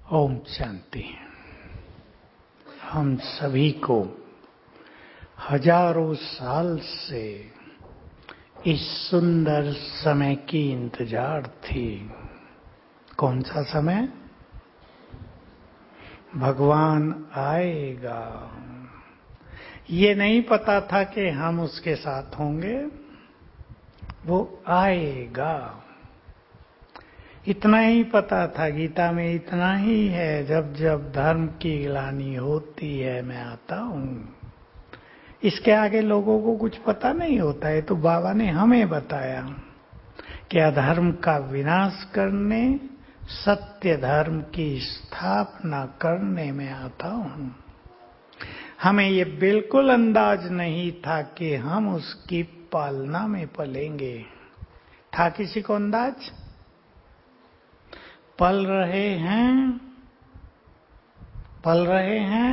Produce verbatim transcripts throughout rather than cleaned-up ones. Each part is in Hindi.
ओम शांति। हम सभी को हजारों साल से इस सुंदर समय की इंतजार थी। कौन सा समय? भगवान आएगा। ये नहीं पता था कि हम उसके साथ होंगे, वो आएगा। इतना ही पता था, गीता में इतना ही है, जब जब धर्म की ग्लानि होती है मैं आता हूँ। इसके आगे लोगों को कुछ पता नहीं होता है। तो बाबा ने हमें बताया कि अधर्म का विनाश करने, सत्य धर्म की स्थापना करने में आता हूँ। हमें ये बिल्कुल अंदाज नहीं था कि हम उसकी पालना में पलेंगे। था किसी को अंदाज? पल रहे हैं, पल रहे हैं।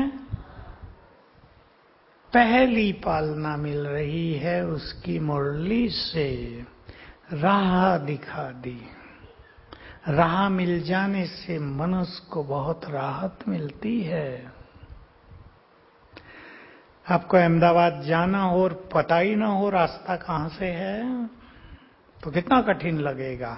पहली पालना मिल रही है, उसकी मुरली से राह दिखा दी। राह मिल जाने से मनुष्य को बहुत राहत मिलती है। आपको अहमदाबाद जाना हो और पता ही ना हो रास्ता कहाँ से है तो कितना कठिन लगेगा।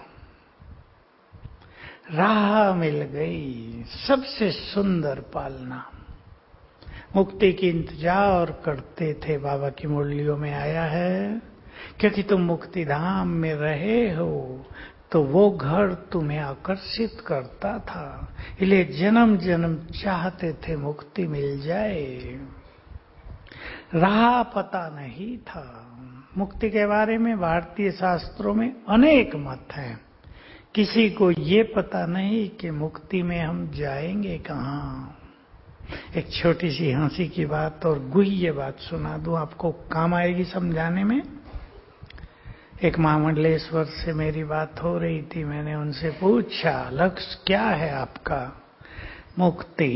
राह मिल गई, सबसे सुंदर पालना। मुक्ति की इंतजार करते थे, बाबा की मुरलियों में आया है, क्योंकि तुम मुक्ति धाम में रहे हो तो वो घर तुम्हें आकर्षित करता था। इसलिए जन्म जन्म चाहते थे मुक्ति मिल जाए। राह पता नहीं था। मुक्ति के बारे में भारतीय शास्त्रों में अनेक मत हैं। किसी को ये पता नहीं कि मुक्ति में हम जाएंगे कहाँ। एक छोटी सी हंसी की बात और गुह्य बात सुना दूं, आपको काम आएगी समझाने में। एक महामंडलेश्वर से मेरी बात हो रही थी। मैंने उनसे पूछा, लक्ष्य क्या है आपका? मुक्ति।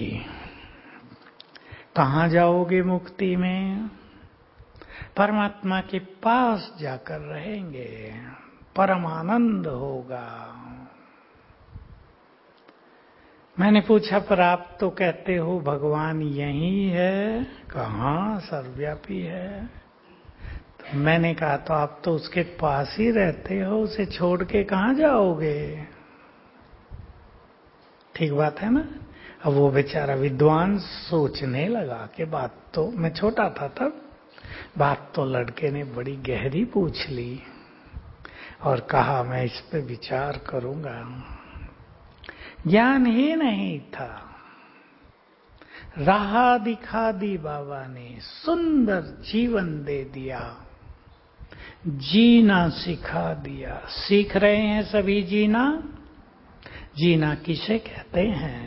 कहाँ जाओगे मुक्ति में? परमात्मा के पास जाकर रहेंगे, परम आनंद होगा। मैंने पूछा, पर आप तो कहते हो भगवान यही है। कहाँ? सर्वव्यापी है। तो मैंने कहा, तो आप तो उसके पास ही रहते हो, उसे छोड़ के कहाँ जाओगे? ठीक बात है ना? अब वो बेचारा विद्वान सोचने लगा कि बात तो, मैं छोटा था तब, बात तो लड़के ने बड़ी गहरी पूछ ली और कहा मैं इस पे विचार करूंगा। ज्ञान ही नहीं था। राह दिखा दी बाबा ने, सुंदर जीवन दे दिया, जीना सिखा दिया। सीख रहे हैं सभी जीना। जीना किसे कहते हैं?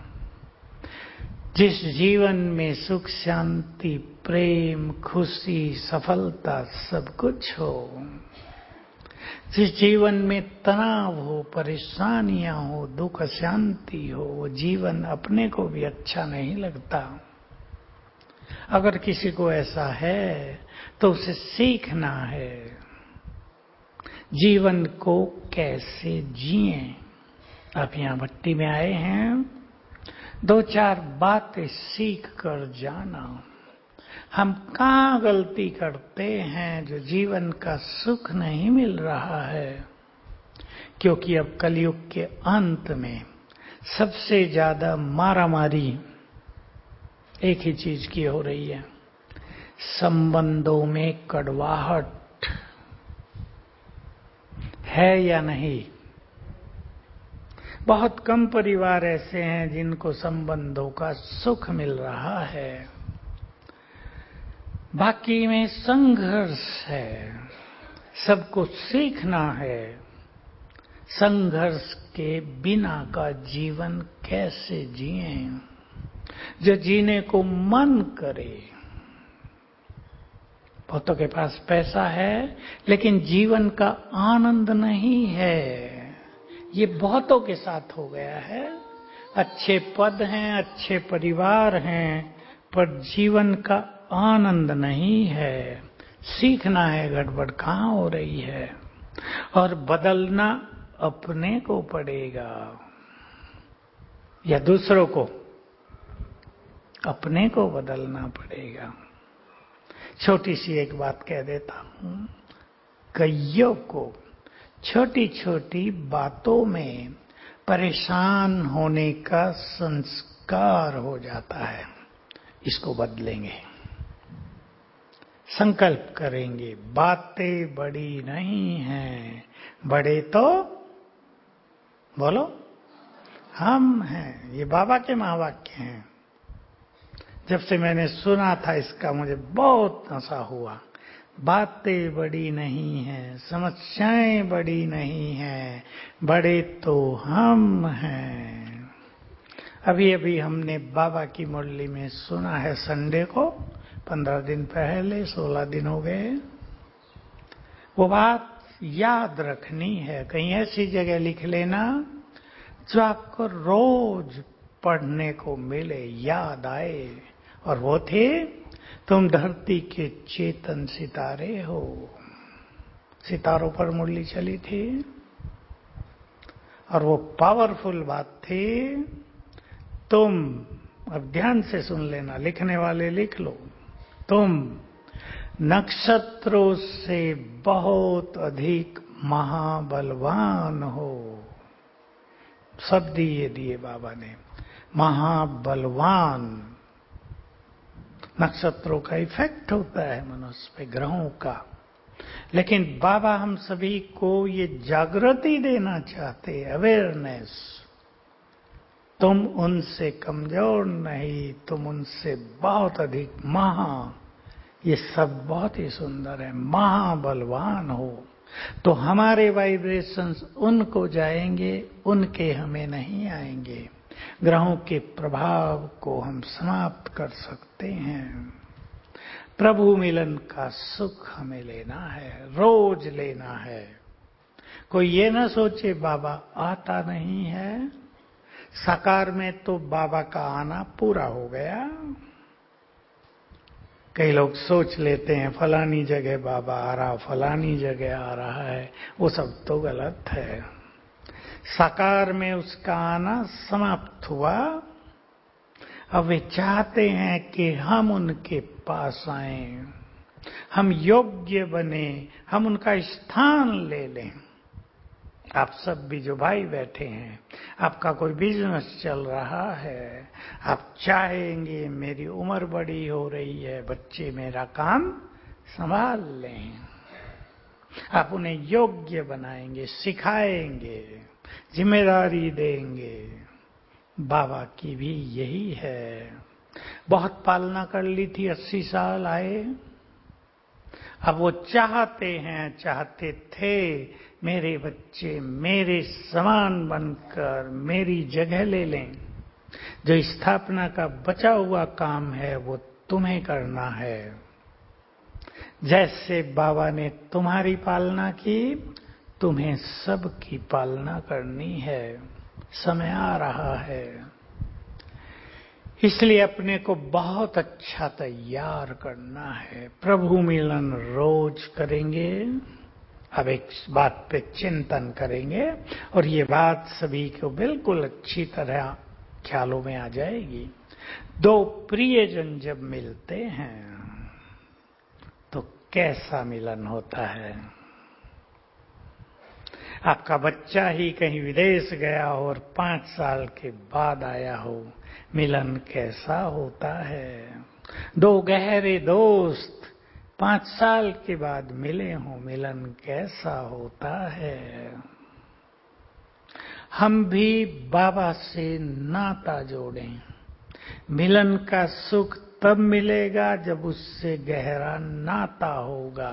जिस जीवन में सुख, शांति, प्रेम, खुशी, सफलता सब कुछ हो। जिस जीवन में तनाव हो, परेशानियां हो, दुख शांति हो, वो जीवन अपने को भी अच्छा नहीं लगता। अगर किसी को ऐसा है तो उसे सीखना है जीवन को कैसे जिएं। आप यहाँ भट्टी में आए हैं, दो चार बातें सीख कर जाना। हम कहाँ गलती करते हैं जो जीवन का सुख नहीं मिल रहा है? क्योंकि अब कलयुग के अंत में सबसे ज्यादा मारामारी एक ही चीज की हो रही है, संबंधों में कड़वाहट है या नहीं? बहुत कम परिवार ऐसे हैं जिनको संबंधों का सुख मिल रहा है, बाकी में संघर्ष है। सबको सीखना है संघर्ष के बिना का जीवन कैसे जिएं, जो जीने को मन करे। बहुतों के पास पैसा है लेकिन जीवन का आनंद नहीं है। ये बहुतों के साथ हो गया है। अच्छे पद हैं, अच्छे परिवार हैं, पर जीवन का आनंद नहीं है। सीखना है गड़बड़ कहाँ हो रही है और बदलना अपने को पड़ेगा। या दूसरों को? अपने को बदलना पड़ेगा। छोटी सी एक बात कह देता हूं, कईयों को छोटी छोटी बातों में परेशान होने का संस्कार हो जाता है। इसको बदलेंगे, संकल्प करेंगे। बातें बड़ी नहीं हैं, बड़े तो बोलो हम हैं। ये बाबा के महावाक्य हैं। जब से मैंने सुना था इसका मुझे बहुत हंसा हुआ। बातें बड़ी नहीं हैं, समस्याएं बड़ी नहीं हैं, बड़े तो हम हैं। अभी अभी हमने बाबा की मुरली में सुना है, संडे को, पंद्रह दिन पहले, सोलह दिन हो गए। वो बात याद रखनी है, कहीं ऐसी जगह लिख लेना जो आपको रोज पढ़ने को मिले, याद आए। और वो थे, तुम धरती के चेतन सितारे हो। सितारों पर मुरली चली थी और वो पावरफुल बात थी। तुम, अब ध्यान से सुन लेना, लिखने वाले लिख लो, तुम नक्षत्रों से बहुत अधिक महाबलवान हो। शब्द ये दिए बाबा ने, महाबलवान। नक्षत्रों का इफेक्ट होता है मनुष्य पे, ग्रहों का। लेकिन बाबा हम सभी को ये जागृति देना चाहते, अवेयरनेस। तुम उनसे कमजोर नहीं, तुम उनसे बहुत अधिक महा। ये सब बहुत ही सुंदर है। महाबलवान हो तो हमारे वाइब्रेशंस उनको जाएंगे, उनके हमें नहीं आएंगे। ग्रहों के प्रभाव को हम समाप्त कर सकते हैं। प्रभु मिलन का सुख हमें लेना है, रोज लेना है। कोई ये ना सोचे बाबा आता नहीं है। साकार में तो बाबा का आना पूरा हो गया। कई लोग सोच लेते हैं फलानी जगह बाबा आ रहा, फलानी जगह आ रहा है, वो सब तो गलत है। साकार में उसका आना समाप्त हुआ। अब वे चाहते हैं कि हम उनके पास आएं, हम योग्य बने, हम उनका स्थान ले लें। आप सब भी जो भाई बैठे हैं, आपका कोई बिजनेस चल रहा है, आप चाहेंगे मेरी उम्र बड़ी हो रही है, बच्चे मेरा काम संभाल लें। आप उन्हें योग्य बनाएंगे, सिखाएंगे, जिम्मेदारी देंगे। बाबा की भी यही है। बहुत पालना कर ली थी, अस्सी साल आए। अब वो चाहते हैं, चाहते थे मेरे बच्चे मेरे समान बनकर मेरी जगह ले लें। जो स्थापना का बचा हुआ काम है वो तुम्हें करना है। जैसे बाबा ने तुम्हारी पालना की, तुम्हें सबकी पालना करनी है। समय आ रहा है, इसलिए अपने को बहुत अच्छा तैयार करना है। प्रभु मिलन रोज करेंगे। अब एक बात पे चिंतन करेंगे और ये बात सभी को बिल्कुल अच्छी तरह ख्यालों में आ जाएगी। दो प्रियजन जब मिलते हैं तो कैसा मिलन होता है। आपका बच्चा ही कहीं विदेश गया हो और पांच साल के बाद आया हो, मिलन कैसा होता है। दो गहरे दोस्त पांच साल के बाद मिले हों, मिलन कैसा होता है। हम भी बाबा से नाता जोड़ें। मिलन का सुख तब मिलेगा जब उससे गहरा नाता होगा।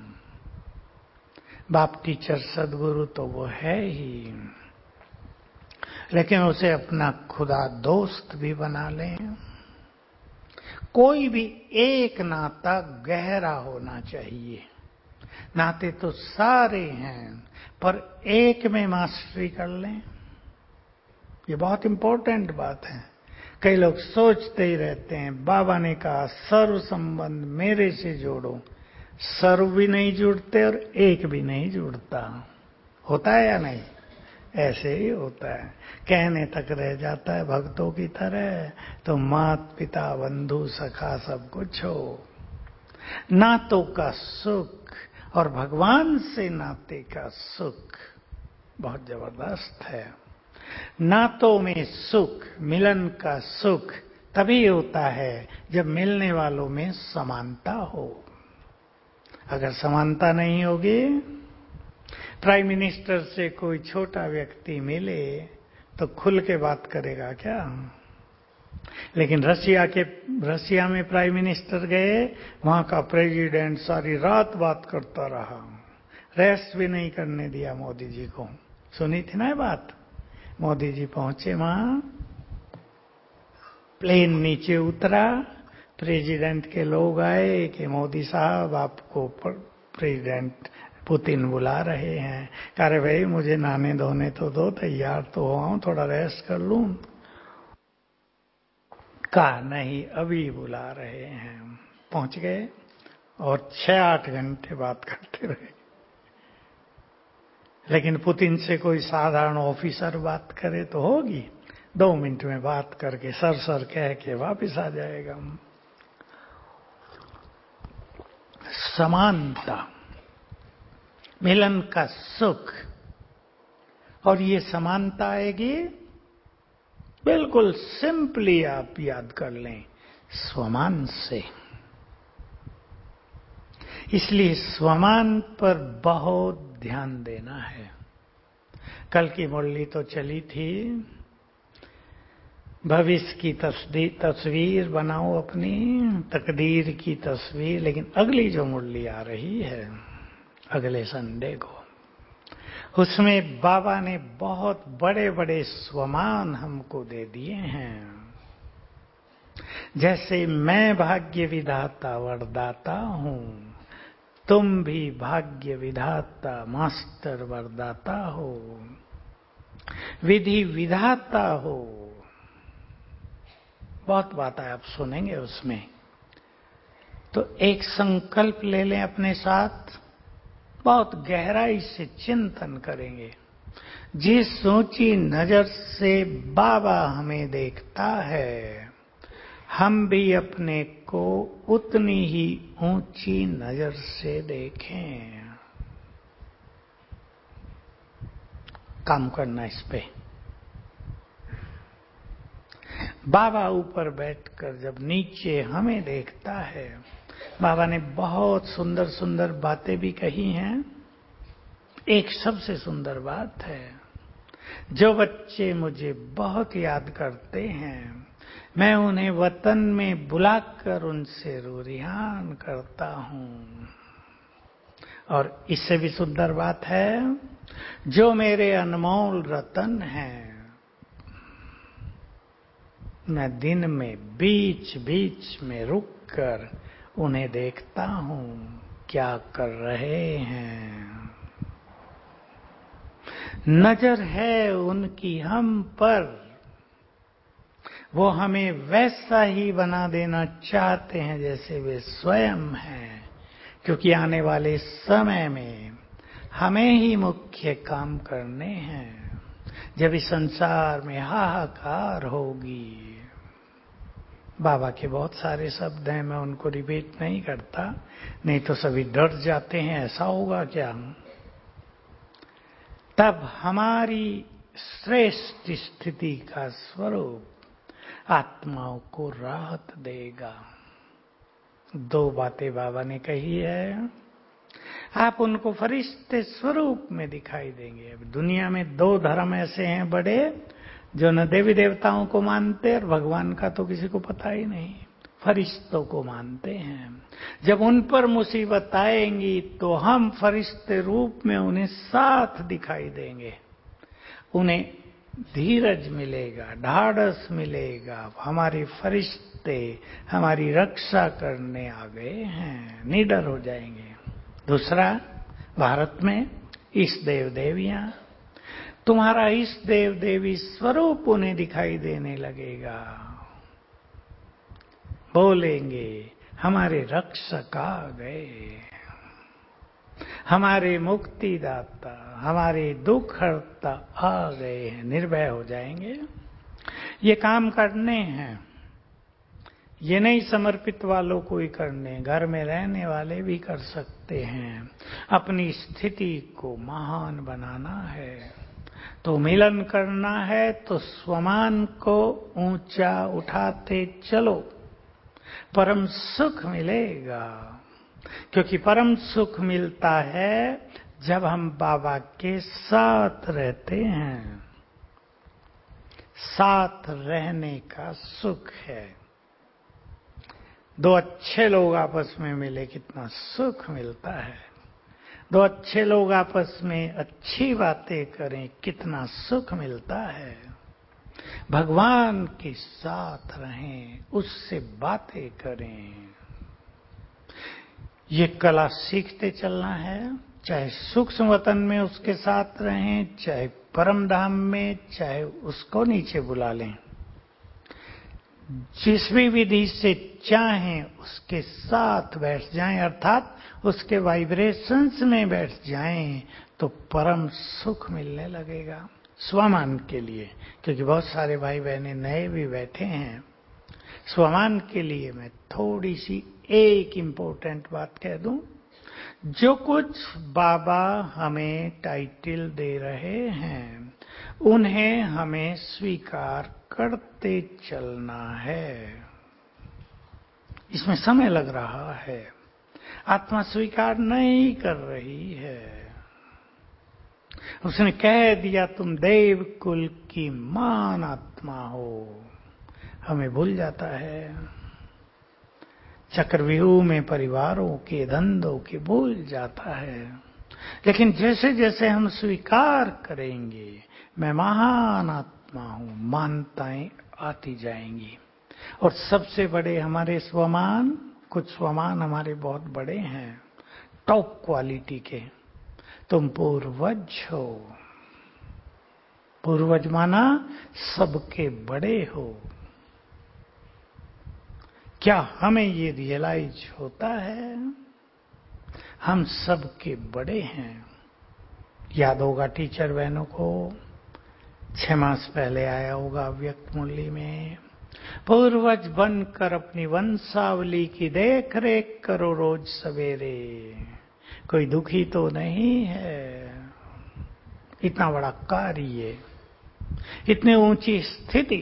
बाप टीचर सदगुरु तो वो है ही, लेकिन उसे अपना खुदा दोस्त भी बना लें। कोई भी एक नाता गहरा होना चाहिए। नाते तो सारे हैं, पर एक में मास्टरी कर लें। ये बहुत इंपॉर्टेंट बात है। कई लोग सोचते ही रहते हैं, बाबा ने कहा सर्व संबंध मेरे से जोड़ो। सर्व भी नहीं जुड़ते और एक भी नहीं जुड़ता। होता है या नहीं? ऐसे ही होता है, कहने तक रह जाता है भक्तों की तरह। तो मात पिता बंधु सखा सब कुछ हो, नातों का सुख और भगवान से नाते का सुख बहुत जबरदस्त है। नातों में सुख, मिलन का सुख तभी होता है जब मिलने वालों में समानता हो। अगर समानता नहीं होगी, प्राइम मिनिस्टर से कोई छोटा व्यक्ति मिले तो खुल के बात करेगा क्या? लेकिन रशिया के रशिया में प्राइम मिनिस्टर गए, वहां का प्रेसिडेंट सारी रात बात करता रहा, रेस्ट भी नहीं करने दिया मोदी जी को। सुनी थी ना ये बात? मोदी जी पहुंचे वहां, प्लेन नीचे उतरा, प्रेसिडेंट के लोग आए कि मोदी साहब आपको प्रेसिडेंट पुतिन बुला रहे हैं। कह रहे भाई मुझे नहाने धोने तो दो, तैयार तो हुआ, थोड़ा रेस्ट कर लूं। कहा नहीं, अभी बुला रहे हैं। पहुंच गए और छह आठ घंटे बात करते रहे। लेकिन पुतिन से कोई साधारण ऑफिसर बात करे तो होगी, दो मिनट में बात करके सर सर कह के वापस आ जाएगा। समानता, मिलन का सुख, और ये समानता आएगी बिल्कुल सिंपली, आप याद कर लें, स्वमान से। इसलिए स्वमान पर बहुत ध्यान देना है। कल की मुरली तो चली थी, भविष्य की तस्वीर तस्वीर बनाओ अपनी, तकदीर की तस्वीर। लेकिन अगली जो मुरली आ रही है अगले संडे को, उसमें बाबा ने बहुत बड़े बड़े स्वमान हमको दे दिए हैं। जैसे मैं भाग्य विधाता वरदाता हूं, तुम भी भाग्य विधाता मास्टर वरदाता हो, विधि विधाता हो। बहुत बात है, आप सुनेंगे उसमें। तो एक संकल्प ले लें अपने साथ, बहुत गहराई से चिंतन करेंगे। जिस ऊंची नजर से बाबा हमें देखता है, हम भी अपने को उतनी ही ऊंची नजर से देखें। काम करना इस पे। बाबा ऊपर बैठकर जब नीचे हमें देखता है, बाबा ने बहुत सुंदर सुंदर बातें भी कही हैं। एक सबसे सुंदर बात है, जो बच्चे मुझे बहुत याद करते हैं, मैं उन्हें वतन में बुलाकर उनसे रूरिहान करता हूं। और इससे भी सुंदर बात है, जो मेरे अनमोल रतन हैं, मैं दिन में बीच बीच में रुककर उन्हें देखता हूं क्या कर रहे हैं। नजर है उनकी हम पर, वो हमें वैसा ही बना देना चाहते हैं जैसे वे स्वयं हैं। क्योंकि आने वाले समय में हमें ही मुख्य काम करने हैं। जब इस संसार में हाहाकार होगी, बाबा के बहुत सारे शब्द हैं, मैं उनको रिपीट नहीं करता, नहीं तो सभी डर जाते हैं ऐसा होगा क्या। तब हमारी श्रेष्ठ स्थिति का स्वरूप आत्माओं को राहत देगा। दो बातें बाबा ने कही है, आप उनको फरिश्ते स्वरूप में दिखाई देंगे। अब दुनिया में दो धर्म ऐसे हैं बड़े, जो न देवी देवताओं को मानते और भगवान का तो किसी को पता ही नहीं, फरिश्तों को मानते हैं। जब उन पर मुसीबत आएंगी तो हम फरिश्ते रूप में उन्हें साथ दिखाई देंगे। उन्हें धीरज मिलेगा, ढाढ़स मिलेगा, हमारे फरिश्ते हमारी रक्षा करने आ गए हैं, निडर हो जाएंगे। दूसरा, भारत में इष्ट देव देवियां, तुम्हारा इष्ट देव देवी स्वरूप उन्हें दिखाई देने लगेगा। बोलेंगे हमारे रक्षक आ गए। हमारे मुक्तिदाता, हमारे दुख हरता आ गए हैं, निर्भय हो जाएंगे। ये काम करने हैं, ये नहीं समर्पित वालों को ही करने, घर में रहने वाले भी कर सकते हैं। अपनी स्थिति को महान बनाना है तो मिलन करना है, तो स्वमान को ऊंचा उठाते चलो, परम सुख मिलेगा। क्योंकि परम सुख मिलता है जब हम बाबा के साथ रहते हैं। साथ रहने का सुख है। दो अच्छे लोग आपस में मिले, कितना सुख मिलता है। दो अच्छे लोग आपस में अच्छी बातें करें, कितना सुख मिलता है। भगवान के साथ रहें, उससे बातें करें। ये कला सीखते चलना है, चाहे सूक्ष्म वतन में उसके साथ रहें, चाहे परम धाम में, चाहे उसको नीचे बुला लें। जिस भी विधि से चाहें उसके साथ बैठ जाएं, अर्थात उसके वाइब्रेशंस में बैठ जाएं, तो परम सुख मिलने लगेगा स्वमान के लिए। क्योंकि बहुत सारे भाई बहनें नए भी बैठे हैं। स्वमान के लिए मैं थोड़ी सी एक इम्पोर्टेंट बात कह दूं। जो कुछ बाबा हमें टाइटल दे रहे हैं, उन्हें हमें स्वीकार करते चलना है। इसमें समय लग रहा है, आत्मा स्वीकार नहीं कर रही है। उसने कह दिया तुम देव कुल की मान आत्मा हो, हमें भूल जाता है। चक्रव्यूह में परिवारों के, धंधों के भूल जाता है। लेकिन जैसे जैसे हम स्वीकार करेंगे मैं महान आत्मा हूं, मानताएं आती जाएंगी। और सबसे बड़े हमारे स्वमान, कुछ स्वमान हमारे बहुत बड़े हैं, टॉप क्वालिटी के। तुम पूर्वज हो। पूर्वज माना सबके बड़े हो। क्या हमें ये रियलाइज होता है? हम सबके बड़े हैं। याद होगा टीचर बहनों को, छह मास पहले आया होगा व्यक्त मुरली में, पूर्वज बनकर अपनी वंशावली की देख रेख करो रोज सवेरे, कोई दुखी तो नहीं है। इतना बड़ा कार्य, इतनी ऊंची स्थिति,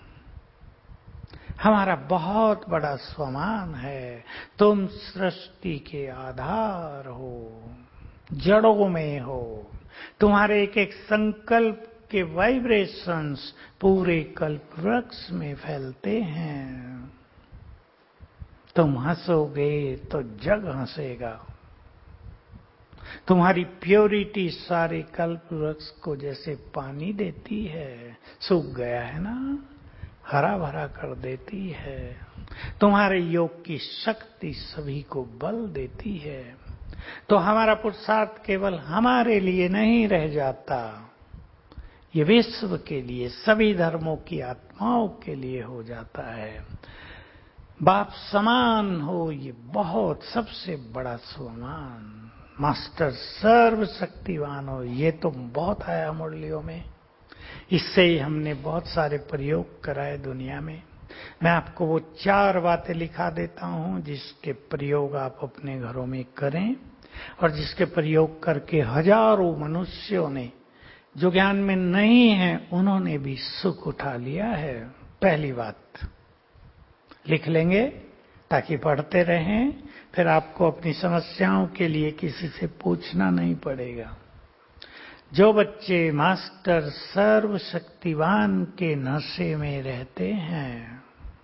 हमारा बहुत बड़ा स्वमान है। तुम सृष्टि के आधार हो, जड़ों में हो। तुम्हारे एक एक संकल्प के वाइब्रेशंस पूरे कल्प वृक्ष में फैलते हैं। तुम हंसोगे तो जग हंसेगा। तुम्हारी प्योरिटी सारे कल्प वृक्ष को जैसे पानी देती है, सूख गया है ना, हरा भरा कर देती है। तुम्हारे योग की शक्ति सभी को बल देती है। तो हमारा पुरुषार्थ केवल हमारे लिए नहीं रह जाता, ये विश्व के लिए, सभी धर्मों की आत्माओं के लिए हो जाता है। बाप समान हो, ये बहुत सबसे बड़ा स्वमान। मास्टर सर्व शक्तिवान हो, ये तो बहुत आया मुरलियों में। इससे ही हमने बहुत सारे प्रयोग कराए दुनिया में। मैं आपको वो चार बातें लिखा देता हूं जिसके प्रयोग आप अपने घरों में करें, और जिसके प्रयोग करके हजारों मनुष्यों ने, जो ज्ञान में नहीं है, उन्होंने भी सुख उठा लिया है। पहली बात लिख लेंगे ताकि पढ़ते रहें, फिर आपको अपनी समस्याओं के लिए किसी से पूछना नहीं पड़ेगा। जो बच्चे मास्टर सर्वशक्तिवान के नशे में रहते हैं,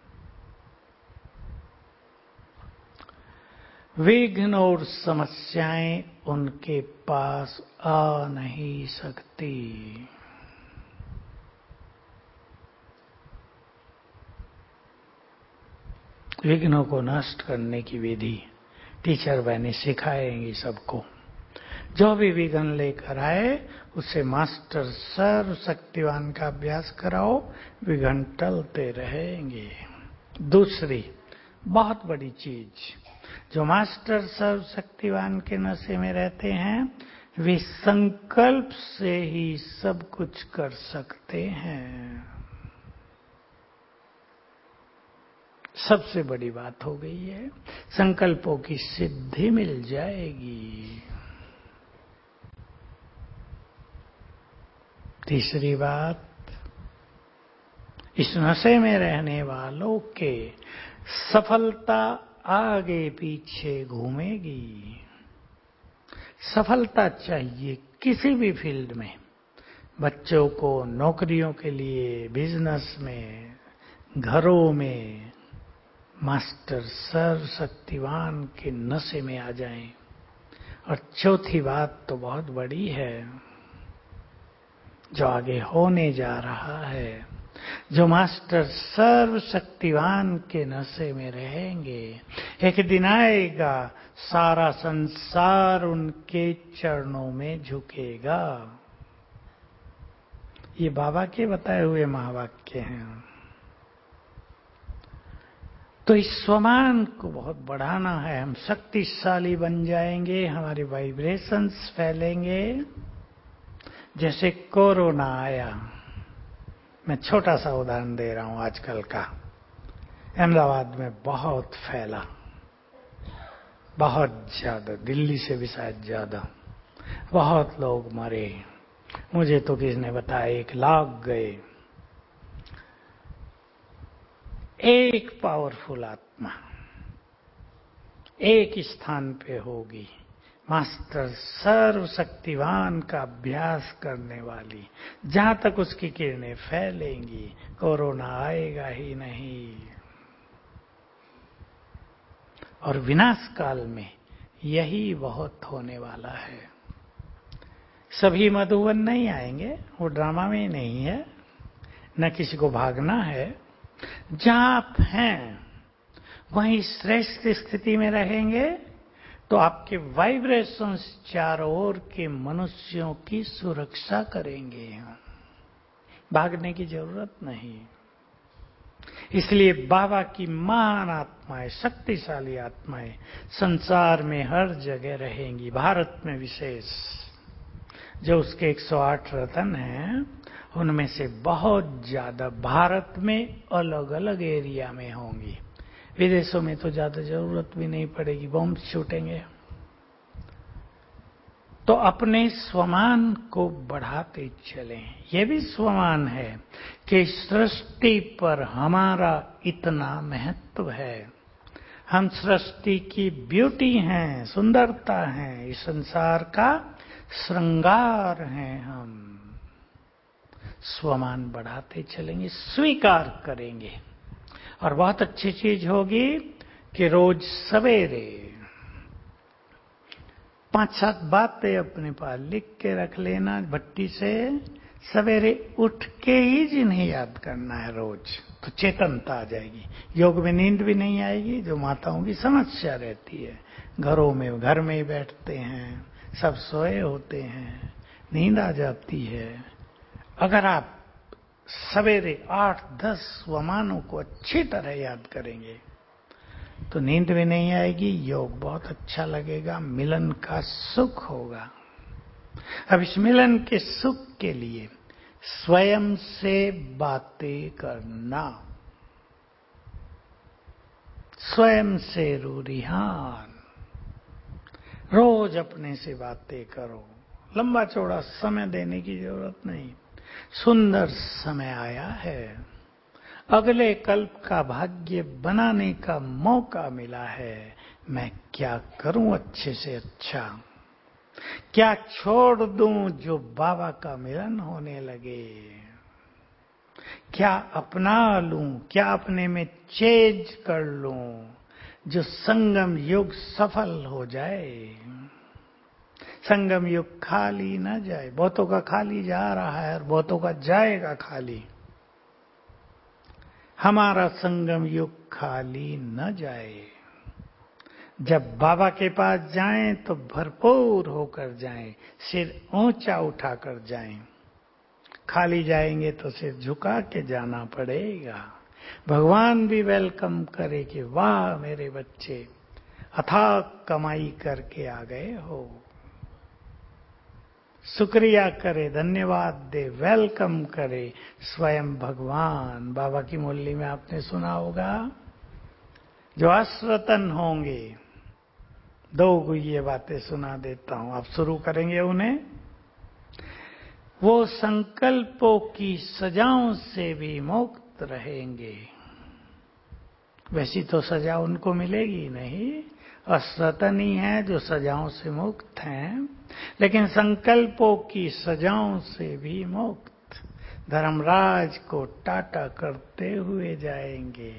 विघ्न और समस्याएं उनके पास आ नहीं सकती। विघ्नों को नष्ट करने की विधि टीचर बहने सिखाएंगी सबको। जो भी विघ्न लेकर आए उसे मास्टर सर्व शक्तिवान का अभ्यास कराओ, विघ्न टलते रहेंगे। दूसरी बहुत बड़ी चीज, जो मास्टर सर्वशक्तिवान के नशे में रहते हैं वे संकल्प से ही सब कुछ कर सकते हैं। सबसे बड़ी बात हो गई है, संकल्पों की सिद्धि मिल जाएगी। तीसरी बात, इस नशे में रहने वालों के सफलता आगे पीछे घूमेगी। सफलता चाहिए किसी भी फील्ड में, बच्चों को नौकरियों के लिए, बिजनेस में, घरों में, मास्टर सर्वशक्तिवान के नशे में आ जाएं। और चौथी बात तो बहुत बड़ी है, जो आगे होने जा रहा है, जो मास्टर सर्वशक्तिवान के नशे में रहेंगे, एक दिन आएगा सारा संसार उनके चरणों में झुकेगा। ये बाबा के बताए हुए महावाक्य हैं। तो इस स्वमान को बहुत बढ़ाना है, हम शक्तिशाली बन जाएंगे, हमारे वाइब्रेशंस फैलेंगे। जैसे कोरोना आया, मैं छोटा सा उदाहरण दे रहा हूं आजकल का, अहमदाबाद में बहुत फैला, बहुत ज्यादा, दिल्ली से भी शायद ज्यादा, बहुत लोग मरे। मुझे तो किसी ने बताया एक लाख गए। एक पावरफुल आत्मा एक स्थान पे होगी, मास्टर सर्वशक्तिवान का अभ्यास करने वाली, जहां तक उसकी किरणें फैलेंगी कोरोना आएगा ही नहीं। और विनाश काल में यही बहुत होने वाला है। सभी मधुबन नहीं आएंगे, वो ड्रामा में नहीं है, न किसी को भागना है। जहां आप हैं वहीं श्रेष्ठ स्थिति में रहेंगे तो आपके वाइब्रेशंस चारों ओर के मनुष्यों की सुरक्षा करेंगे, भागने की जरूरत नहीं। इसलिए बाबा की महान आत्माएं, शक्तिशाली आत्माएं संसार में हर जगह रहेंगी, भारत में विशेष। जो उसके एक सौ आठ रत्न हैं उनमें से बहुत ज्यादा भारत में अलग अलग एरिया में होंगी। विदेशों में तो ज्यादा जरूरत भी नहीं पड़ेगी, बॉम्ब छूटेंगे। तो अपने स्वमान को बढ़ाते चलें। यह भी स्वमान है कि सृष्टि पर हमारा इतना महत्व है, हम सृष्टि की ब्यूटी हैं, सुंदरता हैं, इस संसार का श्रृंगार हैं। हम स्वमान बढ़ाते चलेंगे, स्वीकार करेंगे। और बहुत अच्छी चीज होगी कि रोज सवेरे पांच सात बातें अपने पास लिख के रख लेना भट्टी से, सवेरे उठ के ही जिन्हें याद करना है रोज, तो चेतनता आ जाएगी। योग में नींद भी नहीं आएगी, जो माताओं की समस्या रहती है। घरों में, घर में ही बैठते हैं, सब सोए होते हैं, नींद आ जाती है। अगर आप सवेरे आठ दस स्वमानों को अच्छी तरह याद करेंगे तो नींद भी नहीं आएगी, योग बहुत अच्छा लगेगा, मिलन का सुख होगा। अब इस मिलन के सुख के लिए स्वयं से बातें करना, स्वयं से रूरिहान, रोज अपने से बातें करो। लंबा चौड़ा समय देने की जरूरत नहीं, सुंदर समय आया है, अगले कल्प का भाग्य बनाने का मौका मिला है। मैं क्या करूं अच्छे से अच्छा, क्या छोड़ दूं जो बाबा का मिलन होने लगे, क्या अपना लूं, क्या अपने में चेंज कर लूं जो संगम युग सफल हो जाए, संगम युग खाली न जाए। बहुतों का खाली जा रहा है और बहुतों का जाएगा खाली। हमारा संगम युग खाली न जाए। जब बाबा के पास जाएं तो भरपूर होकर जाएं, सिर ऊंचा उठाकर जाएं। खाली जाएंगे तो सिर झुका के जाना पड़ेगा। भगवान भी वेलकम करे कि वाह मेरे बच्चे, अथाक कमाई करके आ गए हो। शुक्रिया करे, धन्यवाद दे, वेलकम करे स्वयं भगवान। बाबा की मुरली में आपने सुना होगा, जो अश्वतन होंगे, दो ये बातें सुना देता हूं, आप शुरू करेंगे उन्हें। वो संकल्पों की सजाओं से भी मुक्त रहेंगे। वैसी तो सजा उनको मिलेगी नहीं, अश्वतन ही है जो सजाओं से मुक्त हैं, लेकिन संकल्पों की सजाओं से भी मुक्त धर्मराज को टाटा करते हुए जाएंगे।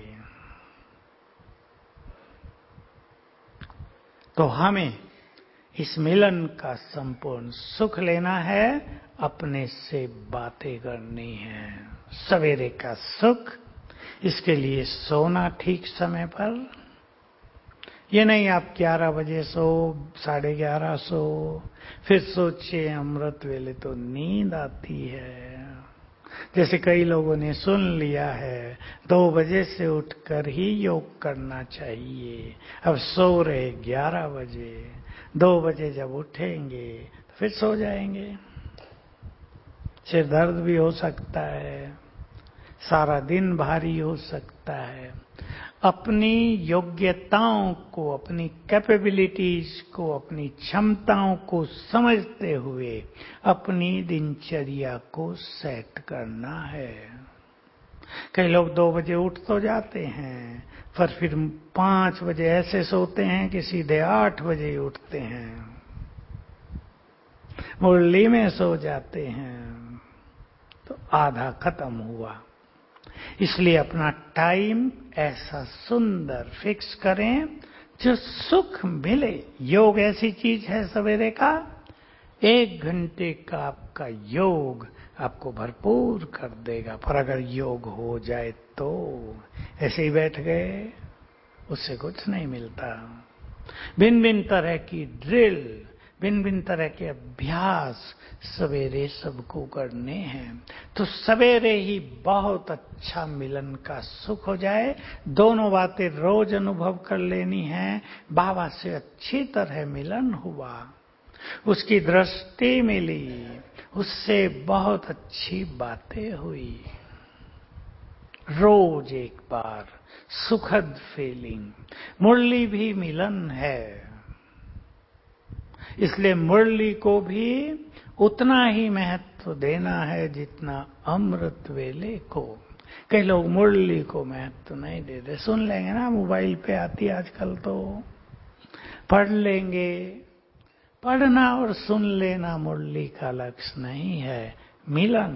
तो हमें इस मिलन का संपूर्ण सुख लेना है, अपने से बातें करनी है। सवेरे का सुख, इसके लिए सोना ठीक समय पर। ये नहीं आप ग्यारह बजे सो, साढ़े ग्यारह सो, फिर सोचिए अमृत वेले तो नींद आती है। जैसे कई लोगों ने सुन लिया है, दो बजे से उठकर ही योग करना चाहिए। अब सो रहे ग्यारह बजे, दो बजे जब उठेंगे तो फिर सो जाएंगे। सिर दर्द भी हो सकता है, सारा दिन भारी हो सकता है। अपनी योग्यताओं को, अपनी कैपेबिलिटीज को, अपनी क्षमताओं को समझते हुए अपनी दिनचर्या को सेट करना है। कई लोग दो बजे उठ तो जाते हैं, पर फिर पांच बजे ऐसे सोते हैं कि सीधे आठ बजे उठते हैं, मुरली में सो जाते हैं, तो आधा खत्म हुआ। इसलिए अपना टाइम ऐसा सुंदर फिक्स करें जो सुख मिले। योग ऐसी चीज है सवेरे का, एक घंटे का आपका योग आपको भरपूर कर देगा। पर अगर योग हो जाए तो ऐसे ही बैठ गए, उससे कुछ नहीं मिलता। भिन्न भिन्न तरह की ड्रिल, भिन्न भिन्न तरह के अभ्यास सवेरे सबको करने हैं, तो सवेरे ही बहुत अच्छा मिलन का सुख हो जाए। दोनों बातें रोज अनुभव कर लेनी है। बाबा से अच्छी तरह मिलन हुआ, उसकी दृष्टि मिली, उससे बहुत अच्छी बातें हुई। रोज एक बार सुखद फीलिंग। मुरली भी मिलन है, इसलिए मुरली को भी उतना ही महत्व देना है जितना अमृत वेले को। कई लोग मुरली को महत्व नहीं देते। सुन लेंगे ना, मोबाइल पे आती आजकल, तो पढ़ लेंगे। पढ़ना और सुन लेना मुरली का लक्ष्य नहीं है। मिलन,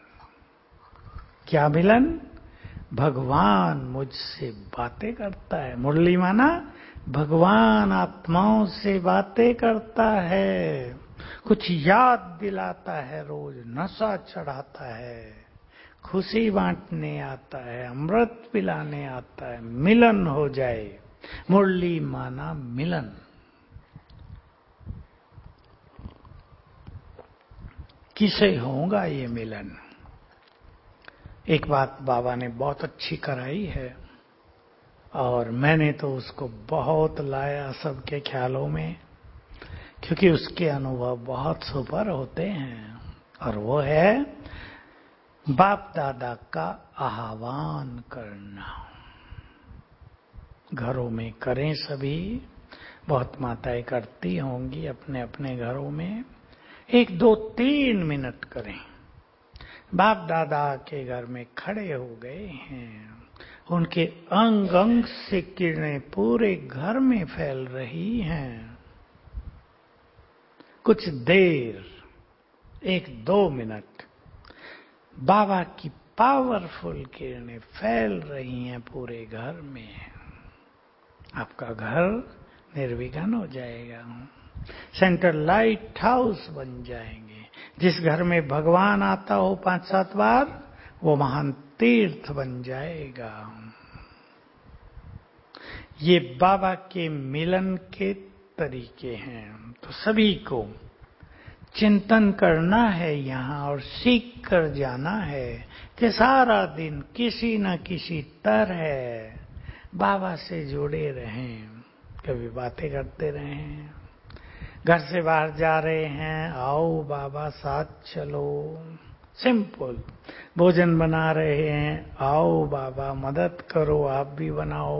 क्या मिलन? भगवान मुझसे बातें करता है। मुरली माना भगवान आत्माओं से बातें करता है, कुछ याद दिलाता है, रोज नशा चढ़ाता है, खुशी बांटने आता है, अमृत पिलाने आता है। मिलन हो जाए, मुरली माना मिलन। किसे होगा ये मिलन? एक बात बाबा ने बहुत अच्छी कराई है, और मैंने तो उसको बहुत लाया सबके ख्यालों में, क्योंकि उसके अनुभव बहुत सुपर होते हैं। और वो है बाप दादा का आह्वान करना। घरों में करें सभी, बहुत माताएं करती होंगी अपने अपने घरों में। एक दो तीन मिनट करें। बाप दादा के घर में खड़े हो गए हैं, उनके अंग अंग से किरणें पूरे घर में फैल रही हैं। कुछ देर, एक दो मिनट, बाबा की पावरफुल किरणें फैल रही हैं पूरे घर में। आपका घर निर्विघ्न हो जाएगा, सेंटर लाइट हाउस बन जाएंगे। जिस घर में भगवान आता हो पांच सात बार, वो महान तीर्थ बन जाएगा। ये बाबा के मिलन के तरीके हैं। तो सभी को चिंतन करना है यहाँ, और सीख कर जाना है कि सारा दिन किसी न किसी तरह बाबा से जुड़े रहें। कभी बातें करते रहे हैं। घर से बाहर जा रहे हैं, आओ बाबा साथ चलो, सिंपल। भोजन बना रहे हैं, आओ बाबा मदद करो, आप भी बनाओ।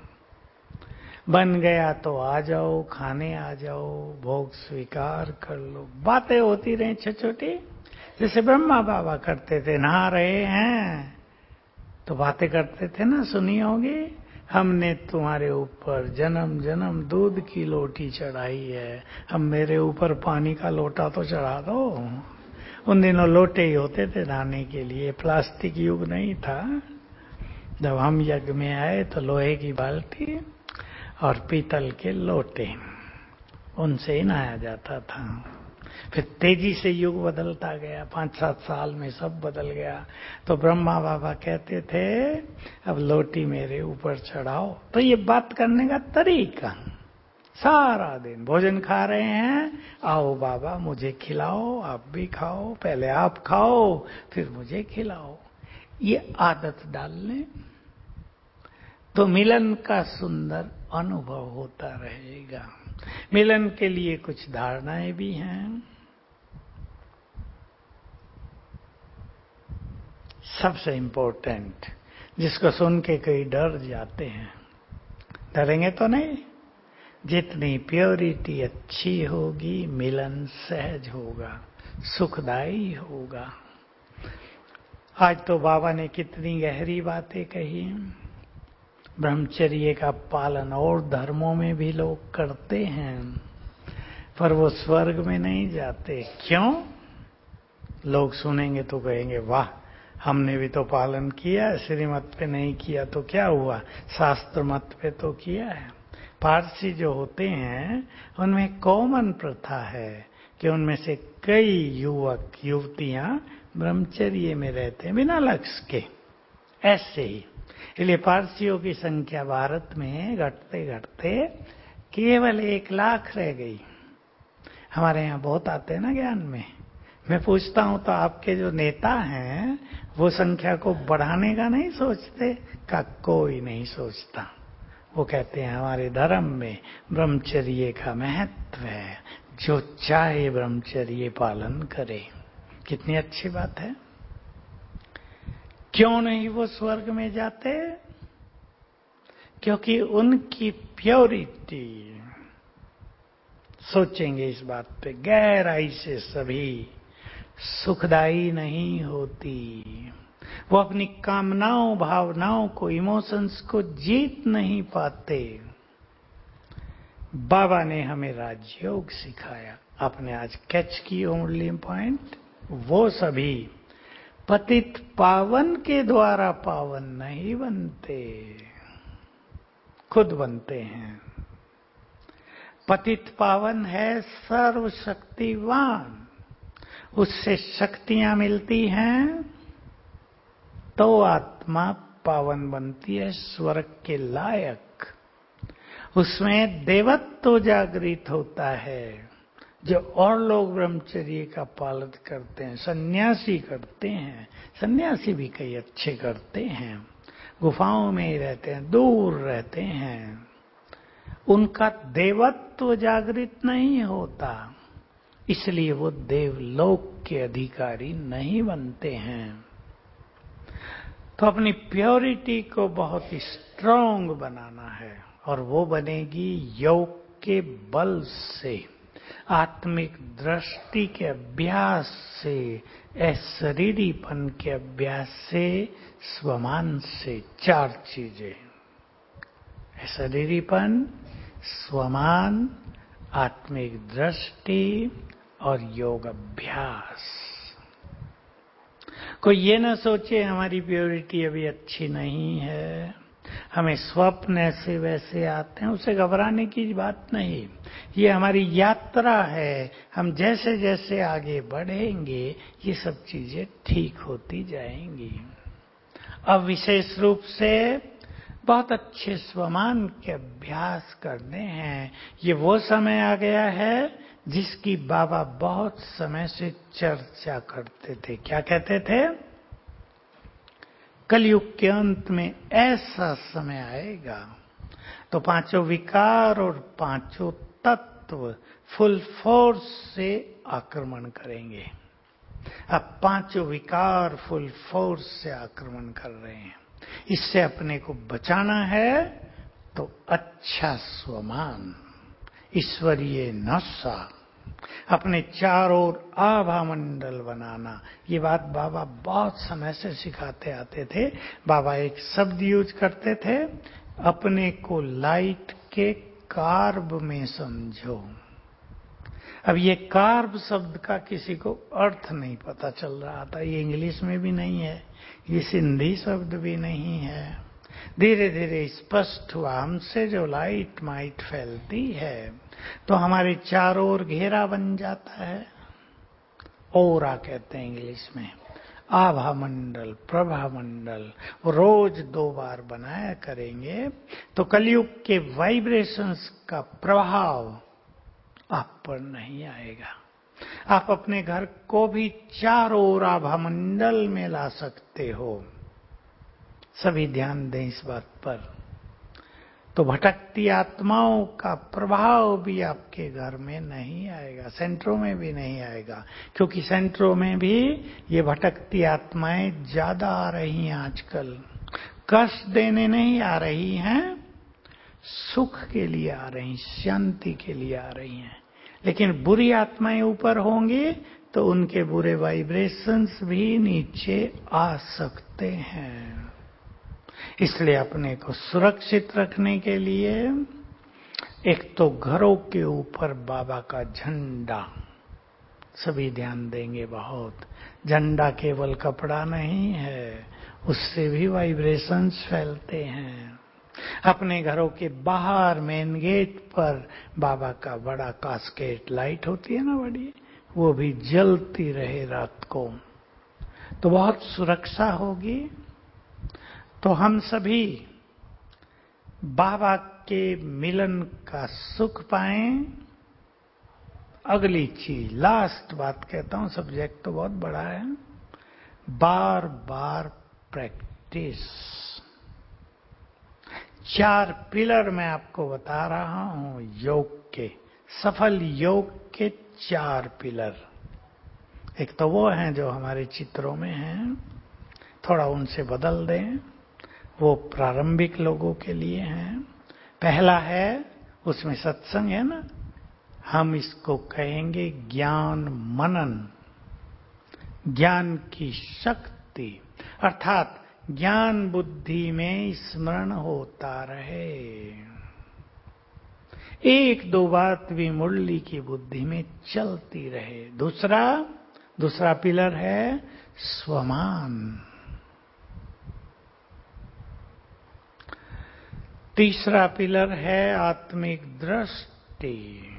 बन गया तो आ जाओ, खाने आ जाओ, भोग स्वीकार कर लो। बातें होती रही छोटी छोटी, जैसे ब्रह्मा बाबा करते थे। नहा रहे हैं तो बातें करते थे ना, सुनी होगी। हमने तुम्हारे ऊपर जन्म जन्म दूध की लोटी चढ़ाई है, हम मेरे ऊपर पानी का लोटा तो चढ़ा दो। उन दिनों लोटे ही होते थे नहाने के लिए, प्लास्टिक युग नहीं था। जब हम यज्ञ में आए तो लोहे की बाल्टी और पीतल के लोटे, उनसे ही नहाया जाता था। फिर तेजी से युग बदलता गया, पांच सात साल में सब बदल गया। तो ब्रह्मा बाबा कहते थे अब लोटी मेरे ऊपर चढ़ाओ। तो ये बात करने का तरीका, सारा दिन भोजन खा रहे हैं, आओ बाबा मुझे खिलाओ, आप भी खाओ, पहले आप खाओ फिर मुझे खिलाओ। ये आदत डाल लें तो मिलन का सुंदर अनुभव होता रहेगा। मिलन के लिए कुछ धारणाएं भी हैं। सबसे इंपॉर्टेंट, जिसको सुन के कई डर जाते हैं, डरेंगे तो नहीं। जितनी प्योरिटी अच्छी होगी, मिलन सहज होगा, सुखदायी होगा। आज तो बाबा ने कितनी गहरी बातें कही। ब्रह्मचर्य का पालन और धर्मों में भी लोग करते हैं, पर वो स्वर्ग में नहीं जाते। क्यों? लोग सुनेंगे तो कहेंगे वाह, हमने भी तो पालन किया, श्रीमत पे नहीं किया तो क्या हुआ, शास्त्र मत पे तो किया है। पारसी जो होते हैं उनमें कॉमन प्रथा है कि उनमें से कई युवक युवतियां ब्रह्मचर्य में रहते हैं बिना लक्ष्य के, ऐसे ही। इसलिए पारसियों की संख्या भारत में घटते घटते केवल एक लाख रह गई। हमारे यहाँ बहुत आते हैं ना ज्ञान में। मैं पूछता हूं तो आपके जो नेता हैं वो संख्या को बढ़ाने का नहीं सोचते? का कोई नहीं सोचता। वो कहते हैं हमारे धर्म में ब्रह्मचर्य का महत्व है, जो चाहे ब्रह्मचर्य पालन करे। कितनी अच्छी बात है। क्यों नहीं वो स्वर्ग में जाते? क्योंकि उनकी प्योरिटी, सोचेंगे इस बात पे गहराई से सभी, सुखदायी नहीं होती। वो अपनी कामनाओं भावनाओं को, इमोशंस को जीत नहीं पाते। बाबा ने हमें राजयोग सिखाया। आपने आज कैच की ओनली पॉइंट, वो सभी पतित पावन के द्वारा पावन नहीं बनते, खुद बनते हैं। पतित पावन है सर्वशक्तिवान, उससे शक्तियां मिलती हैं तो आत्मा पावन बनती है, स्वर्ग के लायक। उसमें देवत्व जागृत होता है। जो और लोग ब्रह्मचर्य का पालन करते हैं, सन्यासी करते हैं, सन्यासी भी कई अच्छे करते हैं, गुफाओं में ही रहते हैं, दूर रहते हैं, उनका देवत्व जागृत नहीं होता, इसलिए वो देवलोक के अधिकारी नहीं बनते हैं। तो अपनी प्योरिटी को बहुत स्ट्रांग बनाना है, और वो बनेगी योग के बल से, आत्मिक दृष्टि के अभ्यास से, अशरीरीपन के अभ्यास से, स्वमान से। चार चीजें, अशरीरीपन, स्वमान, आत्मिक दृष्टि और योग अभ्यास। कोई ये ना सोचे हमारी प्योरिटी अभी अच्छी नहीं है, हमें स्वप्न ऐसे वैसे आते हैं, उसे घबराने की बात नहीं। ये हमारी यात्रा है, हम जैसे जैसे आगे बढ़ेंगे ये सब चीजें ठीक होती जाएंगी। अब विशेष रूप से बहुत अच्छे स्वमान के अभ्यास करने हैं। ये वो समय आ गया है जिसकी बाबा बहुत समय से चर्चा करते थे। क्या कहते थे? कलयुग के अंत में ऐसा समय आएगा तो पांचों विकार और पांचों तत्व फुल फोर्स से आक्रमण करेंगे। अब पांचों विकार फुल फोर्स से आक्रमण कर रहे हैं। इससे अपने को बचाना है तो अच्छा स्वमान, ईश्वरीय नशा, अपने चारों ओर आभा मंडल बनाना। ये बात बाबा बहुत समय से सिखाते आते थे। बाबा एक शब्द यूज करते थे, अपने को लाइट के कार्ब में समझो। अब ये कार्ब शब्द का किसी को अर्थ नहीं पता चल रहा था। ये इंग्लिश में भी नहीं है, ये सिंधी शब्द भी नहीं है। धीरे धीरे स्पष्ट हुआ, हमसे जो लाइट माइट फैलती है तो हमारे चारों ओर घेरा बन जाता है। ओरा कहते हैं इंग्लिश में। आभा मंडल, प्रभा मंडल रोज दो बार बनाया करेंगे तो कलयुग के वाइब्रेशंस का प्रभाव आप पर नहीं आएगा। आप अपने घर को भी चारों ओर आभा मंडल में ला सकते हो। सभी ध्यान दें इस बात पर। तो भटकती आत्माओं का प्रभाव भी आपके घर में नहीं आएगा, सेंटरों में भी नहीं आएगा, क्योंकि सेंटरों में भी ये भटकती आत्माएं ज्यादा आ रही हैं आजकल। कष्ट देने नहीं आ रही हैं, सुख के लिए आ रही, शांति के लिए आ रही हैं। लेकिन बुरी आत्माएं ऊपर होंगी तो उनके बुरे वाइब्रेशंस भी नीचे आ सकते हैं। इसलिए अपने को सुरक्षित रखने के लिए एक तो घरों के ऊपर बाबा का झंडा, सभी ध्यान देंगे बहुत। झंडा केवल कपड़ा नहीं है, उससे भी वाइब्रेशंस फैलते हैं। अपने घरों के बाहर मेन गेट पर बाबा का बड़ा कास्केट लाइट होती है ना बड़ी, वो भी जलती रहे रात को, तो बहुत सुरक्षा होगी। तो हम सभी बाबा के मिलन का सुख पाएं। अगली चीज, लास्ट बात कहता हूं, सब्जेक्ट तो बहुत बड़ा है। बार बार प्रैक्टिस। चार पिलर मैं आपको बता रहा हूं योग के, सफल योग के चार पिलर। एक तो वो हैं जो हमारे चित्रों में हैं, थोड़ा उनसे बदल दें, वो प्रारंभिक लोगों के लिए हैं। पहला है, उसमें सत्संग है ना, हम इसको कहेंगे ज्ञान मनन, ज्ञान की शक्ति, अर्थात ज्ञान बुद्धि में स्मरण होता रहे, एक दो बात भी मुरली की बुद्धि में चलती रहे। दूसरा दूसरा पिलर है स्वमान। तीसरा पिलर है आत्मिक दृष्टि,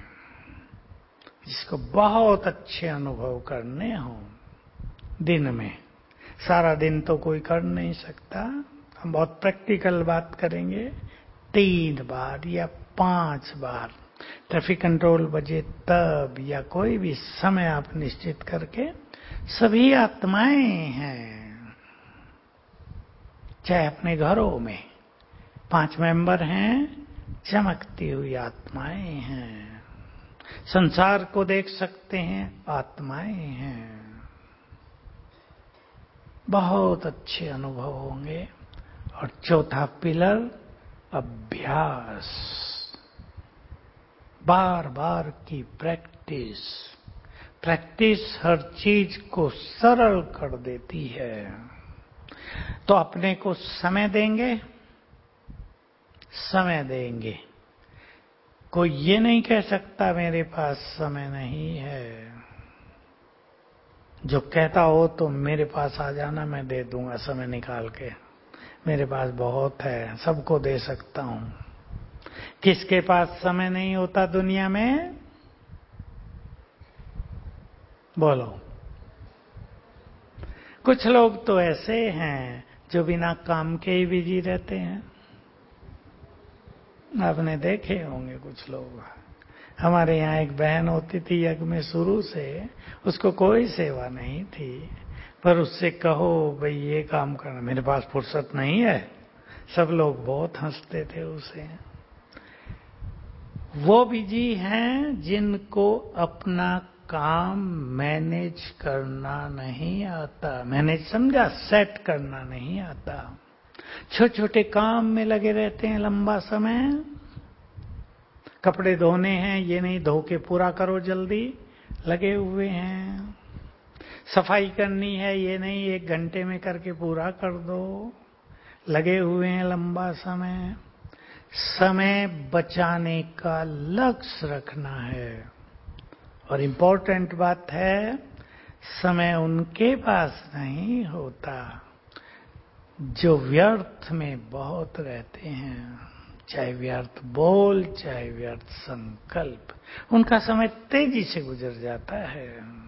जिसको बहुत अच्छे अनुभव करने हो दिन में। सारा दिन तो कोई कर नहीं सकता, हम बहुत प्रैक्टिकल बात करेंगे। तीन बार या पांच बार ट्रैफिक कंट्रोल बजे तब, या कोई भी समय आप निश्चित करके, सभी आत्माएं हैं, चाहे अपने घरों में पांच मेंबर हैं, चमकती हुई आत्माएं हैं, संसार को देख सकते हैं, आत्माएं हैं, बहुत अच्छे अनुभव होंगे। और चौथा पिलर अभ्यास, बार बार की प्रैक्टिस। प्रैक्टिस हर चीज को सरल कर देती है। तो अपने को समय देंगे, समय देंगे। कोई ये नहीं कह सकता मेरे पास समय नहीं है। जो कहता हो तो मेरे पास आ जाना, मैं दे दूंगा समय निकाल के, मेरे पास बहुत है, सबको दे सकता हूं। किसके पास समय नहीं होता दुनिया में? बोलो। कुछ लोग तो ऐसे हैं जो बिना काम के ही बिजी रहते हैं, आपने देखे होंगे कुछ लोग। हमारे यहाँ एक बहन होती थी यज्ञ में, शुरू से उसको कोई सेवा नहीं थी, पर उससे कहो भाई ये काम करना, मेरे पास फुर्सत नहीं है, सब लोग बहुत हंसते थे उसे। वो बिजी हैं जिनको अपना काम मैनेज करना नहीं आता। मैनेज समझा, सेट करना नहीं आता। छोटे छोटे काम में लगे रहते हैं लंबा समय। कपड़े धोने हैं, ये नहीं धो के पूरा करो जल्दी, लगे हुए हैं। सफाई करनी है, ये नहीं एक घंटे में करके पूरा कर दो, लगे हुए हैं लंबा समय। समय बचाने का लक्ष्य रखना है। और इंपॉर्टेंट बात है, समय उनके पास नहीं होता जो व्यर्थ में बहुत रहते हैं, चाहे व्यर्थ बोल, चाहे व्यर्थ संकल्प। उनका समय तेजी से गुजर जाता है।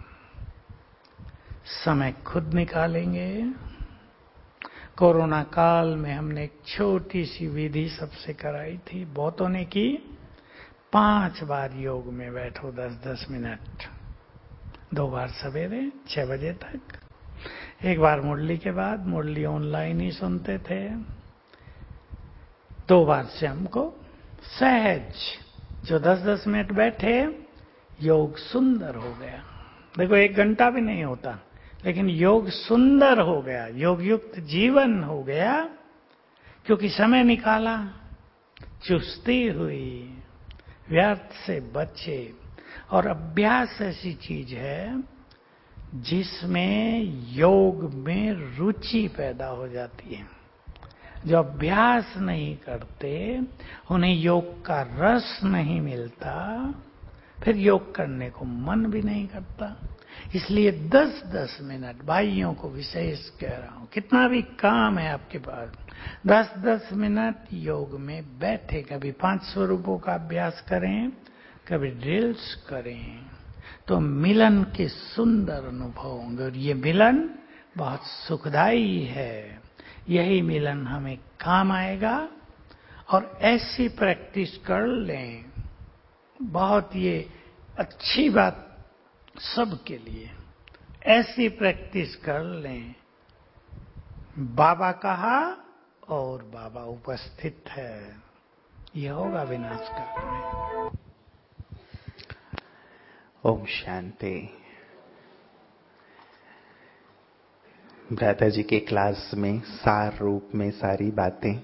समय खुद निकालेंगे। कोरोना काल में हमने एक छोटी सी विधि सबसे कराई थी, बहुतों ने की। पांच बार योग में बैठो, दस दस मिनट, दो बार सवेरे छह बजे तक, एक बार मुरली के बाद। मुरली ऑनलाइन ही सुनते थे। दो बार से हमको सहज, जो दस दस मिनट बैठे, योग सुंदर हो गया। देखो एक घंटा भी नहीं होता, लेकिन योग सुंदर हो गया, योग युक्त जीवन हो गया, क्योंकि समय निकाला, चुस्ती हुई, व्यर्थ से बचे। और अभ्यास ऐसी चीज है जिसमें योग में रुचि पैदा हो जाती है। जो अभ्यास नहीं करते, उन्हें योग का रस नहीं मिलता, फिर योग करने को मन भी नहीं करता। इसलिए दस दस मिनट, भाइयों को विशेष कह रहा हूं, कितना भी काम है आपके पास, दस दस मिनट योग में बैठे। कभी पांच स्वरूपों का अभ्यास करें, कभी ड्रिल्स करें, तो मिलन के सुंदर अनुभव होंगे। और ये मिलन बहुत सुखदायी है। यही मिलन हमें काम आएगा। और ऐसी प्रैक्टिस कर लें, बहुत ये अच्छी बात सबके लिए, ऐसी प्रैक्टिस कर लें। बाबा कहा और बाबा उपस्थित है, यह होगा विनाश काल में। ओम शांति। भ्राता जी के क्लास में सार रूप में सारी बातें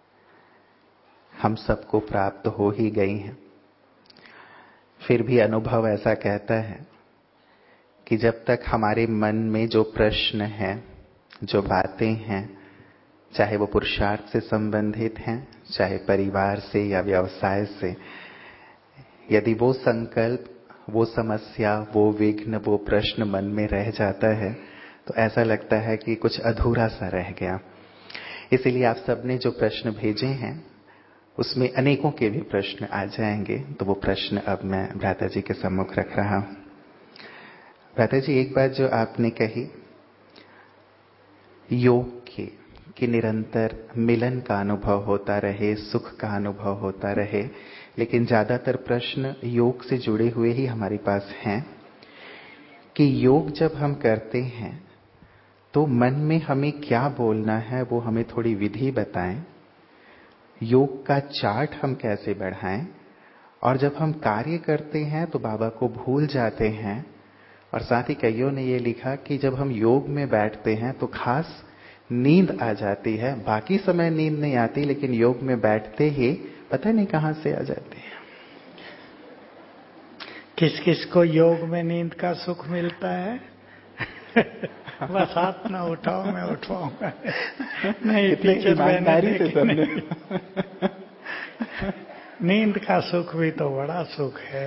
हम सबको प्राप्त हो ही गई हैं। फिर भी अनुभव ऐसा कहता है कि जब तक हमारे मन में जो प्रश्न हैं, जो बातें हैं, चाहे वो पुरुषार्थ से संबंधित हैं, चाहे परिवार से या व्यवसाय से, यदि वो संकल्प, वो समस्या, वो विघ्न, वो प्रश्न मन में रह जाता है, तो ऐसा लगता है कि कुछ अधूरा सा रह गया। इसीलिए आप सबने जो प्रश्न भेजे हैं, उसमें अनेकों के भी प्रश्न आ जाएंगे। तो वो प्रश्न अब मैं भ्राता जी के सम्मुख रख रहा हूं। भ्राता जी, एक बात जो आपने कही, योग की कि निरंतर मिलन का अनुभव होता रहे, सुख का अनुभव होता रहे, लेकिन ज्यादातर प्रश्न योग से जुड़े हुए ही हमारे पास हैं कि योग जब हम करते हैं तो मन में हमें क्या बोलना है, वो हमें थोड़ी विधि बताएं। योग का चार्ट हम कैसे बढ़ाएं, और जब हम कार्य करते हैं तो बाबा को भूल जाते हैं। और साथ ही कईयों ने ये लिखा कि जब हम योग में बैठते हैं तो खास नींद आ जाती है, बाकी समय नींद नहीं आती, लेकिन योग में बैठते ही पता नहीं कहां से आ जाती है। किस किस को योग में नींद का सुख मिलता है? बस हाथ ना उठाओ, मैं उठवाऊंगा। नहीं, टीचर ईमानदारी से सबने। नींद का सुख भी तो बड़ा सुख है।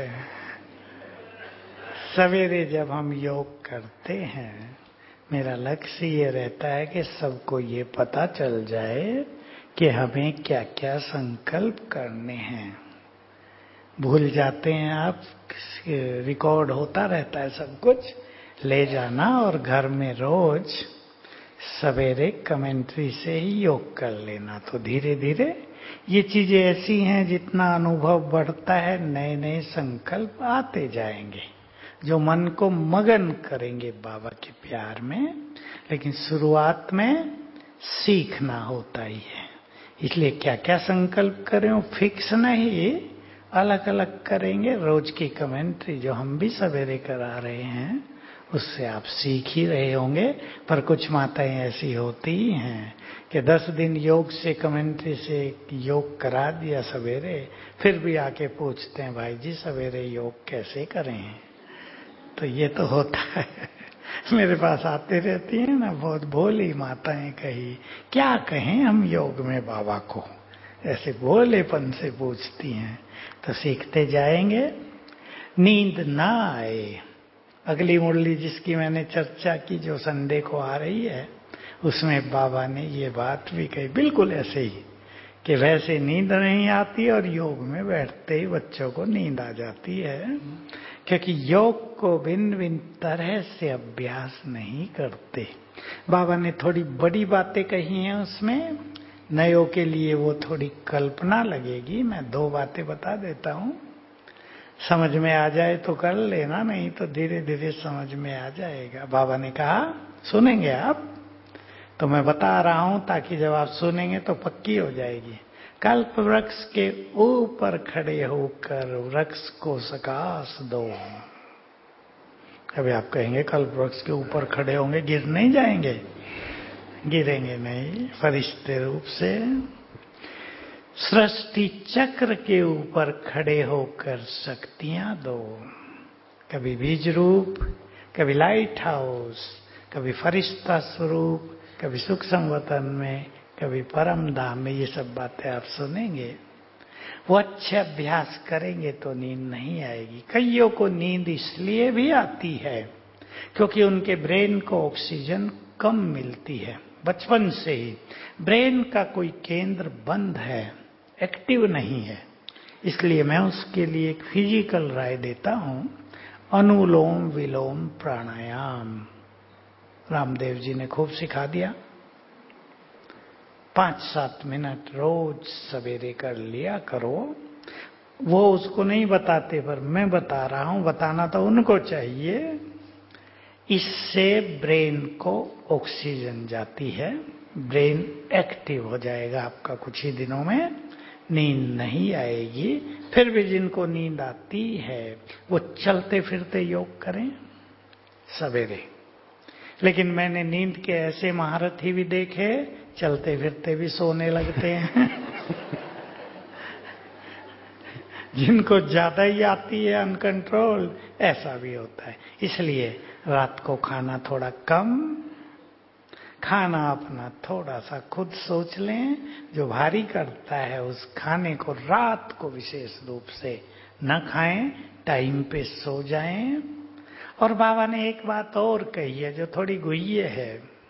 सवेरे जब हम योग करते हैं, मेरा लक्ष्य ये रहता है कि सबको ये पता चल जाए कि हमें क्या क्या संकल्प करने हैं। भूल जाते हैं आप, रिकॉर्ड होता रहता है सब कुछ, ले जाना और घर में रोज सवेरे कमेंट्री से ही योग कर लेना। तो धीरे धीरे ये चीजें ऐसी हैं, जितना अनुभव बढ़ता है नए नए संकल्प आते जाएंगे, जो मन को मगन करेंगे बाबा के प्यार में। लेकिन शुरुआत में सीखना होता ही है। इसलिए क्या क्या संकल्प करें फिक्स नहीं, अलग अलग करेंगे। रोज की कमेंट्री जो हम भी सवेरे करा रहे हैं उससे आप सीख ही रहे होंगे। पर कुछ माताएं ऐसी होती ही हैं कि दस दिन योग से कमेंट्री से योग करा दिया सवेरे, फिर भी आके पूछते हैं भाई जी सवेरे योग कैसे करें। तो ये तो होता है, मेरे पास आते रहती हैं ना बहुत भोली माताएं, कही क्या कहें हम योग में बाबा को, ऐसे भोलेपन से पूछती हैं। तो सीखते जाएंगे। नींद ना आए, अगली मुरली जिसकी मैंने चर्चा की जो संडे को आ रही है उसमें बाबा ने ये बात भी कही बिल्कुल ऐसे ही कि वैसे नींद नहीं आती और योग में बैठते ही बच्चों को नींद आ जाती है, क्योंकि योग को भिन्न भिन्न तरह से अभ्यास नहीं करते। बाबा ने थोड़ी बड़ी बातें कही हैं उसमें, नयों के लिए वो थोड़ी कल्पना लगेगी। मैं दो बातें बता देता हूँ, समझ में आ जाए तो कर लेना, नहीं तो धीरे धीरे समझ में आ जाएगा। बाबा ने कहा सुनेंगे आप, तो मैं बता रहा हूं ताकि जब आप सुनेंगे तो पक्की हो जाएगी। कल्प वृक्ष के ऊपर खड़े होकर वृक्ष को सकाश दो। अभी आप कहेंगे कल्प वृक्ष के ऊपर खड़े होंगे गिर नहीं जाएंगे? गिरेंगे नहीं, फरिश्ते रूप से। सृष्टि चक्र के ऊपर खड़े होकर शक्तियां दो, कभी बीज रूप, कभी लाइट हाउस, कभी फरिश्ता स्वरूप, कभी सूक्ष्म वतन में, कभी परम धाम में। ये सब बातें आप सुनेंगे। वो अच्छे अभ्यास करेंगे तो नींद नहीं आएगी। कईयों को नींद इसलिए भी आती है क्योंकि उनके ब्रेन को ऑक्सीजन कम मिलती है। बचपन से ही ब्रेन का कोई केंद्र बंद है, एक्टिव नहीं है। इसलिए मैं उसके लिए एक फिजिकल राय देता हूं, अनुलोम विलोम प्राणायाम। रामदेव जी ने खूब सिखा दिया, पांच सात मिनट रोज सवेरे कर लिया करो। वो उसको नहीं बताते पर मैं बता रहा हूं, बताना तो उनको चाहिए। इससे ब्रेन को ऑक्सीजन जाती है, ब्रेन एक्टिव हो जाएगा आपका। कुछ ही दिनों में नींद नहीं आएगी। फिर भी जिनको नींद आती है वो चलते फिरते योग करें सवेरे। लेकिन मैंने नींद के ऐसे महारथी भी देखे चलते फिरते भी सोने लगते हैं जिनको ज्यादा ही आती है अनकंट्रोल, ऐसा भी होता है। इसलिए रात को खाना थोड़ा कम, खाना अपना थोड़ा सा खुद सोच लें। जो भारी करता है उस खाने को रात को विशेष रूप से न खाएं, टाइम पे सो जाएं। और बाबा ने एक बात और कही है जो थोड़ी गुह्य है।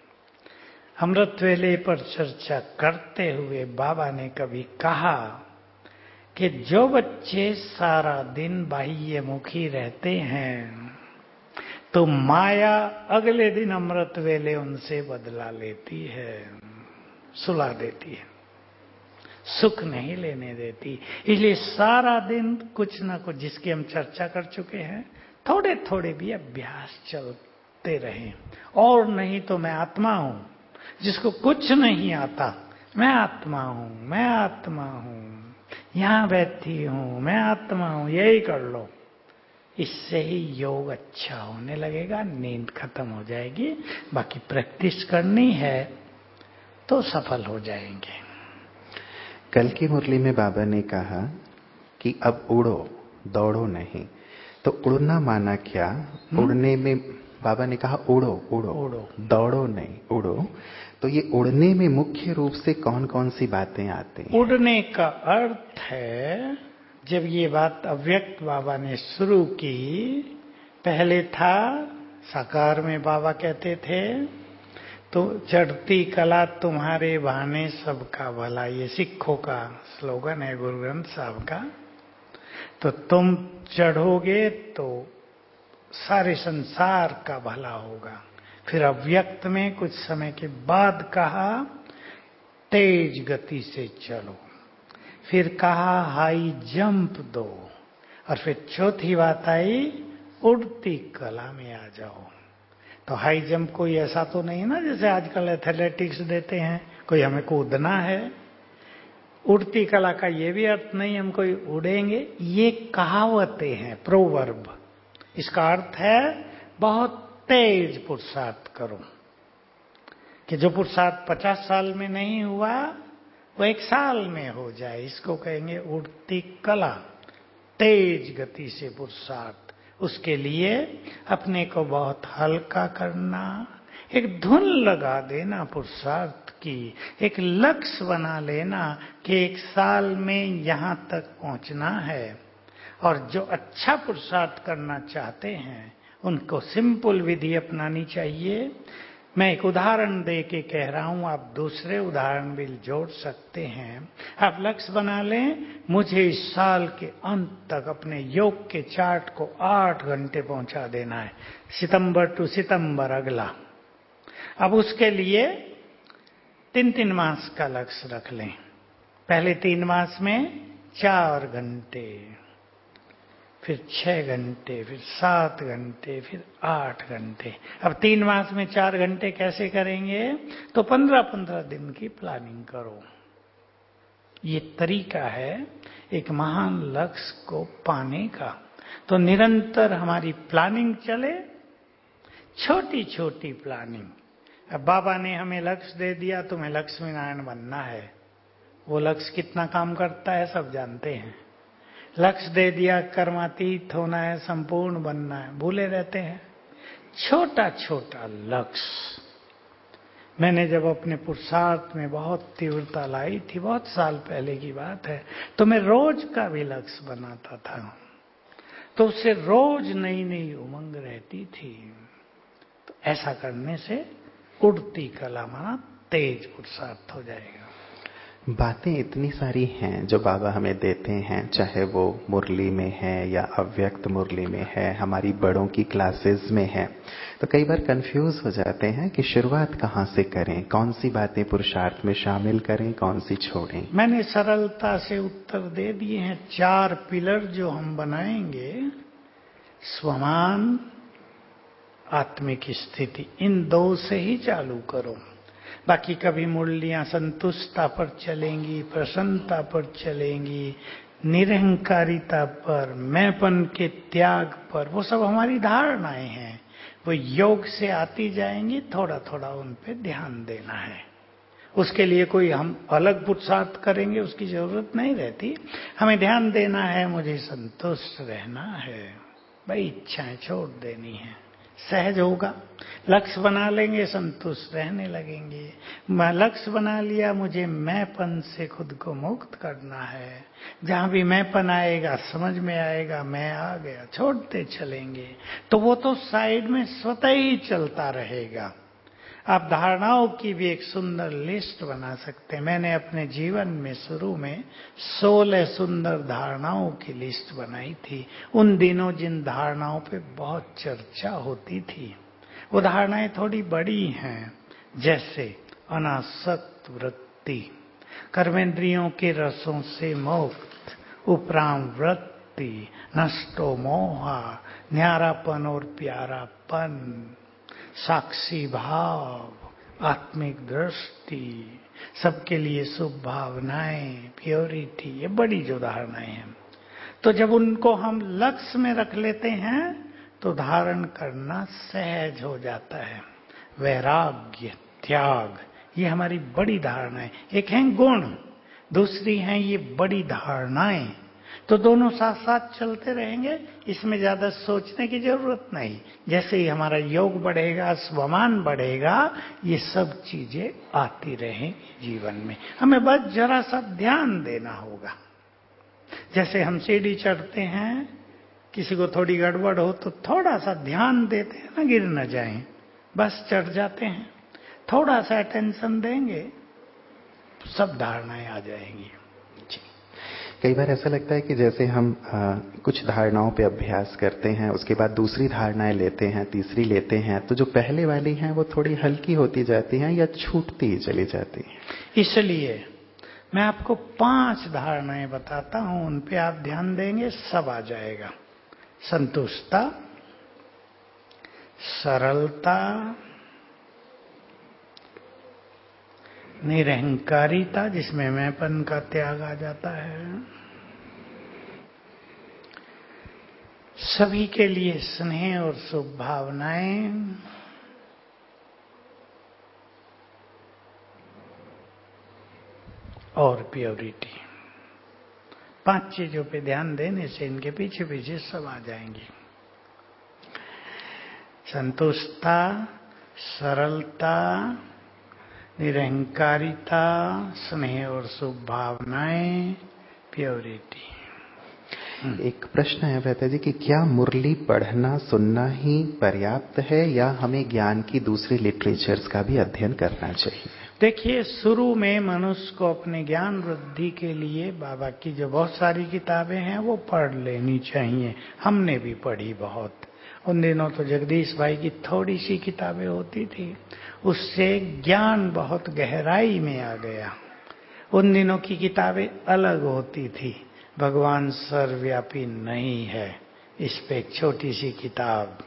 अमृत वेले पर चर्चा करते हुए बाबा ने कभी कहा कि जो बच्चे सारा दिन बाह्य मुखी रहते हैं तो माया अगले दिन अमृत वेले उनसे बदला लेती है, सुला देती है, सुख नहीं लेने देती। इसलिए सारा दिन कुछ ना कुछ, जिसकी हम चर्चा कर चुके हैं, थोड़े थोड़े भी अभ्यास चलते रहें। और नहीं तो मैं आत्मा हूं, जिसको कुछ नहीं आता, मैं आत्मा हूं, मैं आत्मा हूं, यहां बैठी हूं, मैं आत्मा हूं, यही कर लो। इससे ही योग अच्छा होने लगेगा, नींद खत्म हो जाएगी। बाकी प्रैक्टिस करनी है तो सफल हो जाएंगे। कल की मुरली में बाबा ने कहा कि अब उड़ो, दौड़ो नहीं। तो उड़ना माना क्या? हुँ? उड़ने में बाबा ने कहा उड़ो उड़ो उड़ो, दौड़ो नहीं, उड़ो। तो ये उड़ने में मुख्य रूप से कौन कौन सी बातें आती हैं? उड़ने का अर्थ है, जब ये बात अव्यक्त बाबा ने शुरू की, पहले था साकार में बाबा कहते थे तो चढ़ती कला तुम्हारे बहाने सबका भला, ये सिखों का स्लोगन है गुरु ग्रंथ साहब का। तो तुम चढ़ोगे तो सारे संसार का भला होगा। फिर अव्यक्त में कुछ समय के बाद कहा तेज गति से चलो, फिर कहा हाई जंप दो, और फिर चौथी बात आई उड़ती कला में आ जाओ। तो हाई जंप कोई ऐसा तो नहीं ना जैसे आजकल एथलेटिक्स देते हैं, कोई हमें कूदना है। उड़ती कला का ये भी अर्थ नहीं हम कोई उड़ेंगे, ये कहावतें हैं, प्रोवर्ब। इसका अर्थ है बहुत तेज पुरुषार्थ करो, कि जो पुरुषार्थ पचास साल में नहीं हुआ वो एक साल में हो जाए। इसको कहेंगे उड़ती कला, तेज गति से पुरुषार्थ। उसके लिए अपने को बहुत हल्का करना, एक धुन लगा देना पुरुषार्थ की, एक लक्ष्य बना लेना कि एक साल में यहां तक पहुंचना है। और जो अच्छा पुरुषार्थ करना चाहते हैं उनको सिंपल विधि अपनानी चाहिए। मैं एक उदाहरण दे के कह रहा हूं, आप दूसरे उदाहरण भी जोड़ सकते हैं। आप लक्ष्य बना लें, मुझे इस साल के अंत तक अपने योग के चार्ट को आठ घंटे पहुंचा देना है, सितंबर टू सितंबर अगला। अब उसके लिए तीन तीन मास का लक्ष्य रख लें। पहले तीन मास में चार घंटे, फिर छह घंटे, फिर सात घंटे, फिर आठ घंटे। अब तीन मास में चार घंटे कैसे करेंगे? तो पंद्रह पंद्रह दिन की प्लानिंग करो। ये तरीका है एक महान लक्ष्य को पाने का। तो निरंतर हमारी प्लानिंग चले, छोटी छोटी प्लानिंग। अब बाबा ने हमें लक्ष्य दे दिया, तुम्हें लक्ष्मी नारायण बनना है। वो लक्ष्य कितना काम करता है सब जानते हैं। लक्ष्य दे दिया कर्मातीत होना है, संपूर्ण बनना है, भूले रहते हैं। छोटा छोटा लक्ष्य। मैंने जब अपने पुरुषार्थ में बहुत तीव्रता लाई थी, बहुत साल पहले की बात है, तो मैं रोज का भी लक्ष्य बनाता था, तो उससे रोज नई नई उमंग रहती थी। तो ऐसा करने से उड़ती कला माना तेज पुरुषार्थ हो जाएगा। बातें इतनी सारी हैं जो बाबा हमें देते हैं, चाहे वो मुरली में है या अव्यक्त मुरली में है, हमारी बड़ों की क्लासेस में है। तो कई बार कंफ्यूज हो जाते हैं कि शुरुआत कहाँ से करें, कौन सी बातें पुरुषार्थ में शामिल करें, कौन सी छोड़ें। मैंने सरलता से उत्तर दे दिए हैं। चार पिलर जो हम बनाएंगे, स्वमान, आत्मिक स्थिति, इन दो से ही चालू करो। बाकी कभी मुरलियां संतुष्टता पर चलेंगी, प्रसन्नता पर चलेंगी, निरहंकारिता पर, मैंपन के त्याग पर, वो सब हमारी धारणाएं हैं। वो योग से आती जाएंगी, थोड़ा थोड़ा उन पे ध्यान देना है। उसके लिए कोई हम अलग पुरुषार्थ करेंगे उसकी जरूरत नहीं रहती। हमें ध्यान देना है, मुझे संतुष्ट रहना है, भाई इच्छाएं छोड़ देनी है, सहज होगा। लक्ष्य बना लेंगे, संतुष्ट रहने लगेंगे। मैं लक्ष्य बना लिया, मुझे मैंपन से खुद को मुक्त करना है। जहां भी मैंपन आएगा समझ में आएगा मैं आ गया, छोड़ते चलेंगे। तो वो तो साइड में स्वतः ही चलता रहेगा। आप धारणाओं की भी एक सुंदर लिस्ट बना सकते हैं। मैंने अपने जीवन में शुरू में सोलह सुंदर धारणाओं की लिस्ट बनाई थी। उन दिनों जिन धारणाओं पे बहुत चर्चा होती थी, वो धारणाएं थोड़ी बड़ी हैं, जैसे अनासक्त वृत्ति, कर्मेंद्रियों के रसों से मुक्त, उपराम वृत्ति, नष्टो मोहा, न्यारापन और प्यारापन, साक्षी भाव, आत्मिक दृष्टि, सबके लिए शुभ भावनाएं, प्योरिटी, ये बड़ी जो धारणाएं हैं। तो जब उनको हम लक्ष्य में रख लेते हैं तो धारण करना सहज हो जाता है। वैराग्य, त्याग, ये हमारी बड़ी धारणाएं। एक है गुण, दूसरी हैं ये बड़ी धारणाएं। तो दोनों साथ साथ चलते रहेंगे, इसमें ज्यादा सोचने की जरूरत नहीं। जैसे ही हमारा योग बढ़ेगा, स्वमान बढ़ेगा, ये सब चीजें आती रहेंगी जीवन में। हमें बस जरा सा ध्यान देना होगा। जैसे हम सीढ़ी चढ़ते हैं, किसी को थोड़ी गड़बड़ हो तो थोड़ा सा ध्यान देते हैं ना, गिर न जाएं, बस चढ़ जाते हैं। थोड़ा सा अटेंशन देंगे तो सब धारणाएं आ जाएंगी। कई बार ऐसा लगता है कि जैसे हम आ, कुछ धारणाओं पे अभ्यास करते हैं, उसके बाद दूसरी धारणाएं लेते हैं, तीसरी लेते हैं, तो जो पहले वाली हैं वो थोड़ी हल्की होती जाती हैं या छूटती ही चली जाती हैं। इसलिए मैं आपको पांच धारणाएं बताता हूं, उन पे आप ध्यान देंगे, सब आ जाएगा। संतुष्टता, सरलता, निरहंकारिता जिसमें मैंपन का त्याग आ जाता है, सभी के लिए स्नेह और शुभ भावनाएं, और प्योरिटी। पांच चीजों पे ध्यान देने से इनके पीछे पीछे सब आ जाएंगे। संतुष्टता, सरलता, निरहंकारिता, स्नेह और शुभ भावनाएं, प्योरिटी। एक प्रश्न है भ्राता जी कि क्या मुरली पढ़ना सुनना ही पर्याप्त है या हमें ज्ञान की दूसरी लिटरेचर्स का भी अध्ययन करना चाहिए? देखिए, शुरू में मनुष्य को अपने ज्ञान वृद्धि के लिए बाबा की जो बहुत सारी किताबें हैं वो पढ़ लेनी चाहिए। हमने भी पढ़ी बहुत। उन दिनों तो जगदीश भाई की थोड़ी सी किताबें होती थी, उससे ज्ञान बहुत गहराई में आ गया। उन दिनों की किताबें अलग होती थी। भगवान सर्वव्यापी नहीं है, इस पे एक छोटी सी किताब।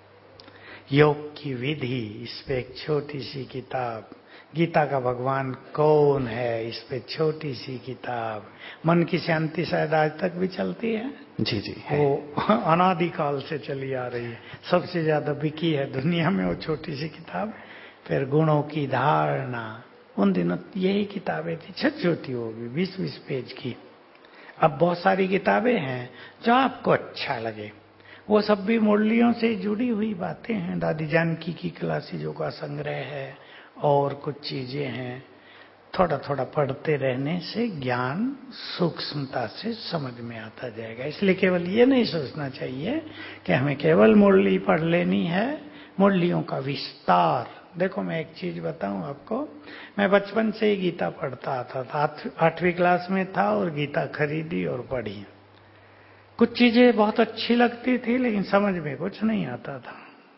योग की विधि, इस पे एक छोटी सी किताब। गीता का भगवान कौन है, इस पे छोटी सी किताब। मन की शांति शायद आज तक भी चलती है। जी जी है। वो अनादिकाल से चली आ रही है, सबसे ज्यादा बिकी है दुनिया में वो छोटी सी किताब। फिर गुणों की धारणा, उन दिनों यही किताबें थी, छोटी छोटी होगी, बीस बीस पेज की। अब बहुत सारी किताबें हैं जो आपको अच्छा लगे। वो सब भी मुरलियों से जुड़ी हुई बातें हैं। दादी जानकी की क्लासिजों का संग्रह है और कुछ चीजें हैं। थोड़ा थोड़ा पढ़ते रहने से ज्ञान सूक्ष्मता से समझ में आता जाएगा। इसलिए केवल ये नहीं सोचना चाहिए कि हमें केवल मुरली पढ़ लेनी है। मुरलियों का विस्तार, देखो मैं एक चीज बताऊं आपको, मैं बचपन से ही गीता पढ़ता आता था। आठवीं क्लास में था और गीता खरीदी और पढ़ी। कुछ चीजें बहुत अच्छी लगती थी लेकिन समझ में कुछ नहीं आता था।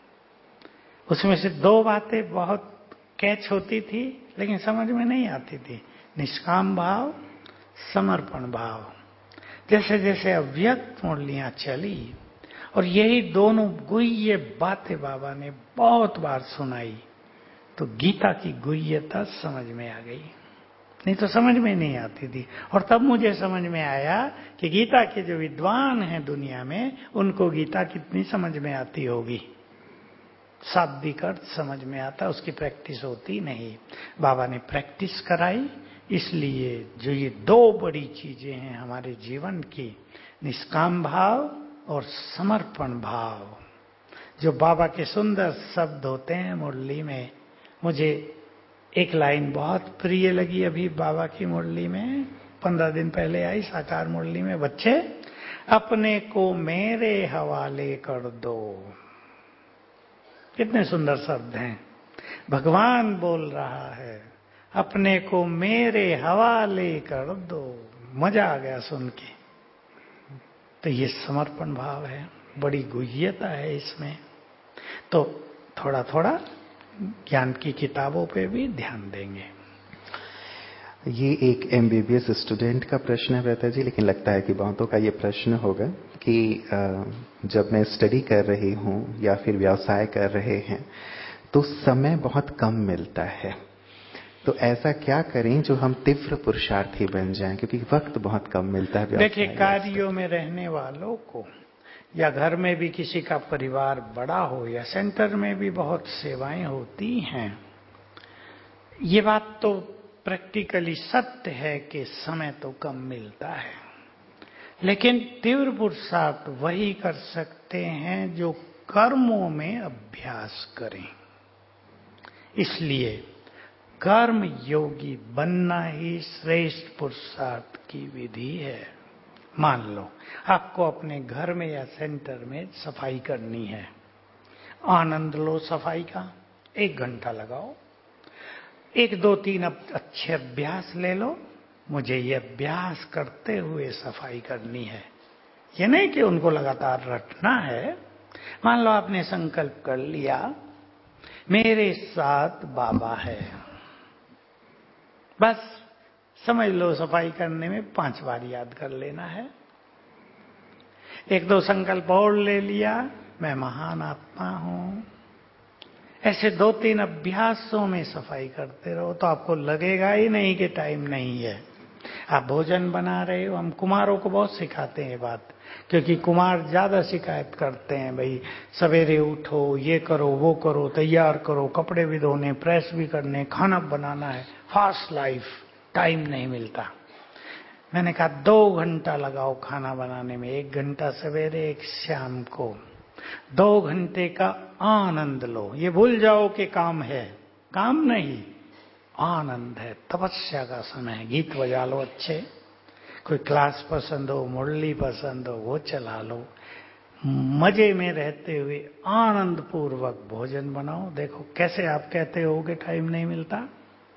उसमें से दो बातें बहुत कैच होती थी लेकिन समझ में नहीं आती थी। निष्काम भाव, समर्पण भाव। जैसे जैसे अव्यक्त मुरलियां चली और यही दोनों गुह्य बातें बाबा ने बहुत बार सुनाई, तो गीता की गुह्यता समझ में आ गई। नहीं तो समझ में नहीं आती थी। और तब मुझे समझ में आया कि गीता के जो विद्वान हैं दुनिया में, उनको गीता कितनी समझ में आती होगी। शाब्दिक अर्थ समझ में आता, उसकी प्रैक्टिस होती नहीं। बाबा ने प्रैक्टिस कराई। इसलिए जो ये दो बड़ी चीजें हैं हमारे जीवन की, निष्काम भाव और समर्पण भाव, जो बाबा के सुंदर शब्द होते हैं मुरली में। मुझे एक लाइन बहुत प्रिय लगी अभी बाबा की मुरली में, पंद्रह दिन पहले आई साकार मुरली में। बच्चे, अपने को मेरे हवाले कर दो। कितने सुंदर शब्द हैं। भगवान बोल रहा है, अपने को मेरे हवाले कर दो। मजा आ गया सुन के। तो ये समर्पण भाव है, बड़ी गुह्यता है इसमें। तो थोड़ा थोड़ा ज्ञान की किताबों पे भी ध्यान देंगे। ये एक एमबीबीएस स्टूडेंट का प्रश्न है भ्राता जी, लेकिन लगता है कि बहुतों का ये प्रश्न होगा कि जब मैं स्टडी कर रही हूँ या फिर व्यवसाय कर रहे हैं तो समय बहुत कम मिलता है, तो ऐसा क्या करें जो हम तीव्र पुरुषार्थी बन जाएं, क्योंकि वक्त बहुत कम मिलता है। देखिए, कार्यों में रहने वालों को, या घर में भी किसी का परिवार बड़ा हो, या सेंटर में भी बहुत सेवाएं होती हैं, ये बात तो प्रैक्टिकली सत्य है कि समय तो कम मिलता है। लेकिन तीव्र पुरुषार्थ वही कर सकते हैं जो कर्मों में अभ्यास करें। इसलिए कर्म योगी बनना ही श्रेष्ठ पुरुषार्थ की विधि है। मान लो आपको अपने घर में या सेंटर में सफाई करनी है, आनंद लो सफाई का, एक घंटा लगाओ, एक दो तीन अच्छे अभ्यास ले लो। मुझे ये अभ्यास करते हुए सफाई करनी है, ये नहीं कि उनको लगातार रटना है। मान लो आपने संकल्प कर लिया, मेरे साथ बाबा है, बस समझ लो सफाई करने में पांच बार याद कर लेना है। एक दो संकल्प और ले लिया, मैं महान आत्मा हूं, ऐसे दो तीन अभ्यासों में सफाई करते रहो तो आपको लगेगा ही नहीं कि टाइम नहीं है। आप भोजन बना रहे हो, हम कुमारों को बहुत सिखाते हैं बात, क्योंकि कुमार ज्यादा शिकायत करते हैं, भाई सवेरे उठो, ये करो, वो करो, तैयार करो, कपड़े भी धोने, प्रेस भी करने, खाना बनाना है, फास्ट लाइफ, टाइम नहीं मिलता। मैंने कहा दो घंटा लगाओ खाना बनाने में, एक घंटा सवेरे, एक शाम को। दो घंटे का आनंद लो। ये भूल जाओ कि काम है, काम नहीं, आनंद है, तपस्या का समय है। गीत बजा लो अच्छे, कोई क्लास पसंद हो, मुरली पसंद हो, वो चला लो। मजे में रहते हुए आनंद पूर्वक भोजन बनाओ। देखो कैसे आप कहते हो कि टाइम नहीं मिलता।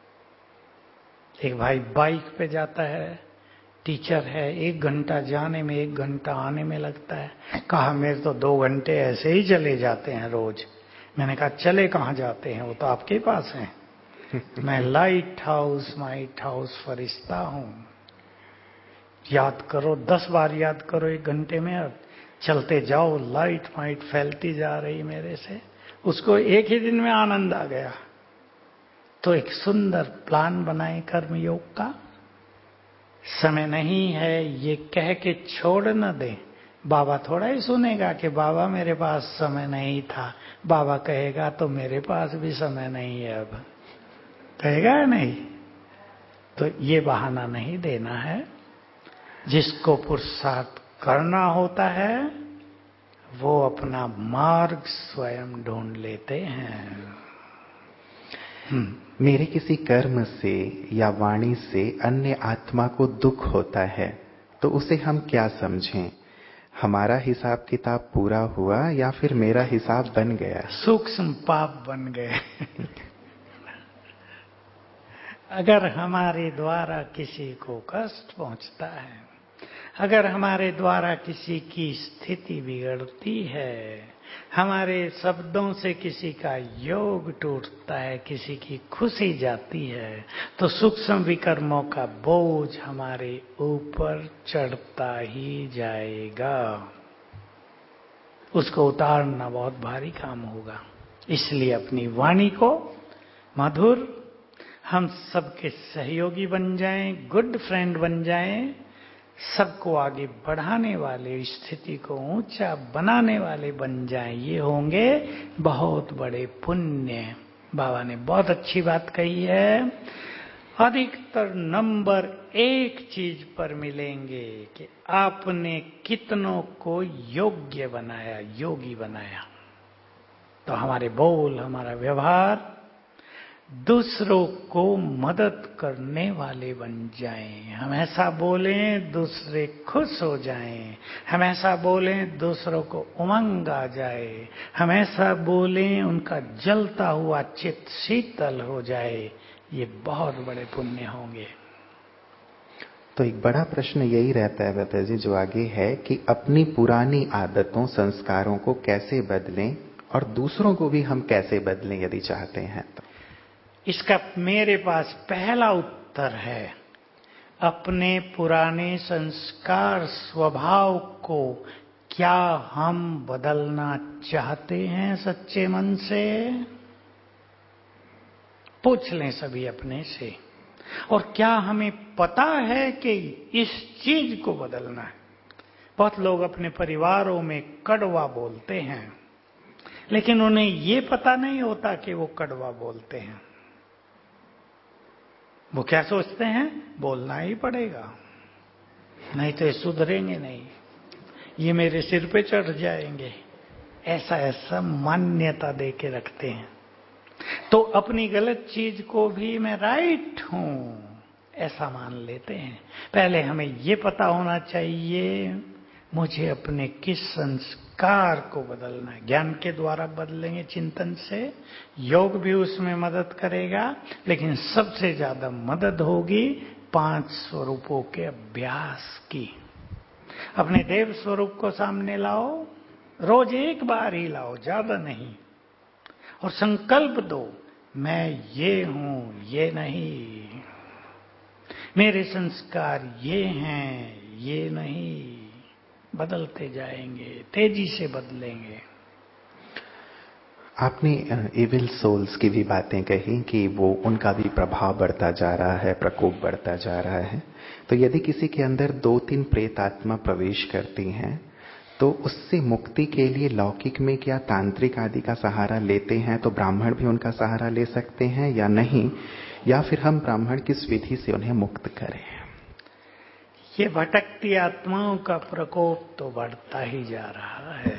एक भाई बाइक पे जाता है, टीचर है, एक घंटा जाने में, एक घंटा आने में लगता है। कहा मेरे तो दो घंटे ऐसे ही चले जाते हैं रोज। मैंने कहा चले कहाँ जाते हैं, वो तो आपके पास हैं। मैं लाइट हाउस माइट हाउस फरिश्ता हूं। याद करो, दस बार याद करो एक घंटे में, और चलते जाओ, लाइट माइट फैलती जा रही मेरे से। उसको एक ही दिन में आनंद आ गया। तो एक सुंदर प्लान बनाए कर्मयोग का। समय नहीं है ये कह के छोड़ न दे। बाबा थोड़ा ही सुनेगा कि बाबा मेरे पास समय नहीं था। बाबा कहेगा तो मेरे पास भी समय नहीं है, अब कहेगा या नहीं। तो ये बहाना नहीं देना है। जिसको पुरुषार्थ करना होता है वो अपना मार्ग स्वयं ढूंढ लेते हैं। मेरे किसी कर्म से या वाणी से अन्य आत्मा को दुख होता है तो उसे हम क्या समझें? हमारा हिसाब किताब पूरा हुआ या फिर मेरा हिसाब बन गया? सूक्ष्म पाप बन गए। अगर हमारे द्वारा किसी को कष्ट पहुंचता है, अगर हमारे द्वारा किसी की स्थिति बिगड़ती है, हमारे शब्दों से किसी का योग टूटता है, किसी की खुशी जाती है, तो सूक्ष्म विकर्मों का बोझ हमारे ऊपर चढ़ता ही जाएगा। उसको उतारना बहुत भारी काम होगा। इसलिए अपनी वाणी को मधुर, हम सबके सहयोगी बन जाएं, गुड फ्रेंड बन जाएं, सबको आगे बढ़ाने वाले, स्थिति को ऊंचा बनाने वाले बन जाएं। ये होंगे बहुत बड़े पुण्य। बाबा ने बहुत अच्छी बात कही है। अधिकतर नंबर एक चीज पर मिलेंगे कि आपने कितनों को योग्य बनाया, योगी बनाया। तो हमारे बोल, हमारा व्यवहार दूसरों को मदद करने वाले बन जाएं। हम ऐसा बोलें दूसरे खुश हो जाएं, हम ऐसा बोलें दूसरों को उमंग आ जाए, हम ऐसा बोलें उनका जलता हुआ चित्त शीतल हो जाए। ये बहुत बड़े पुण्य होंगे। तो एक बड़ा प्रश्न यही रहता है भ्राता जी जो आगे है कि अपनी पुरानी आदतों, संस्कारों को कैसे बदलें और दूसरों को भी हम कैसे बदलें यदि चाहते हैं तो? इसका मेरे पास पहला उत्तर है, अपने पुराने संस्कार स्वभाव को क्या हम बदलना चाहते हैं सच्चे मन से? पूछ लें सभी अपने से। और क्या हमें पता है कि इस चीज को बदलना है? बहुत लोग अपने परिवारों में कड़वा बोलते हैं, लेकिन उन्हें ये पता नहीं होता कि वो कड़वा बोलते हैं। वो क्या सोचते हैं, बोलना ही पड़ेगा, नहीं तो ये सुधरेंगे नहीं, ये मेरे सिर पे चढ़ जाएंगे। ऐसा ऐसा मान्यता दे के रखते हैं। तो अपनी गलत चीज को भी मैं राइट हूं ऐसा मान लेते हैं। पहले हमें ये पता होना चाहिए मुझे अपने किस संस्कार को बदलना है। ज्ञान के द्वारा बदलेंगे, चिंतन से, योग भी उसमें मदद करेगा, लेकिन सबसे ज्यादा मदद होगी पांच स्वरूपों के अभ्यास की। अपने देव स्वरूप को सामने लाओ, रोज एक बार ही लाओ, ज्यादा नहीं, और संकल्प दो मैं ये हूं, ये नहीं, मेरे संस्कार ये हैं, ये नहीं। बदलते जाएंगे, तेजी से बदलेंगे। आपने इविल सोल्स की भी बातें कही कि वो उनका भी प्रभाव बढ़ता जा रहा है, प्रकोप बढ़ता जा रहा है। तो यदि किसी के अंदर दो तीन प्रेत आत्मा प्रवेश करती हैं तो उससे मुक्ति के लिए लौकिक में क्या तांत्रिक आदि का सहारा लेते हैं, तो ब्राह्मण भी उनका सहारा ले सकते हैं या नहीं, या फिर हम ब्राह्मण किस विधि से उन्हें मुक्त करें? ये भटकती आत्माओं का प्रकोप तो बढ़ता ही जा रहा है।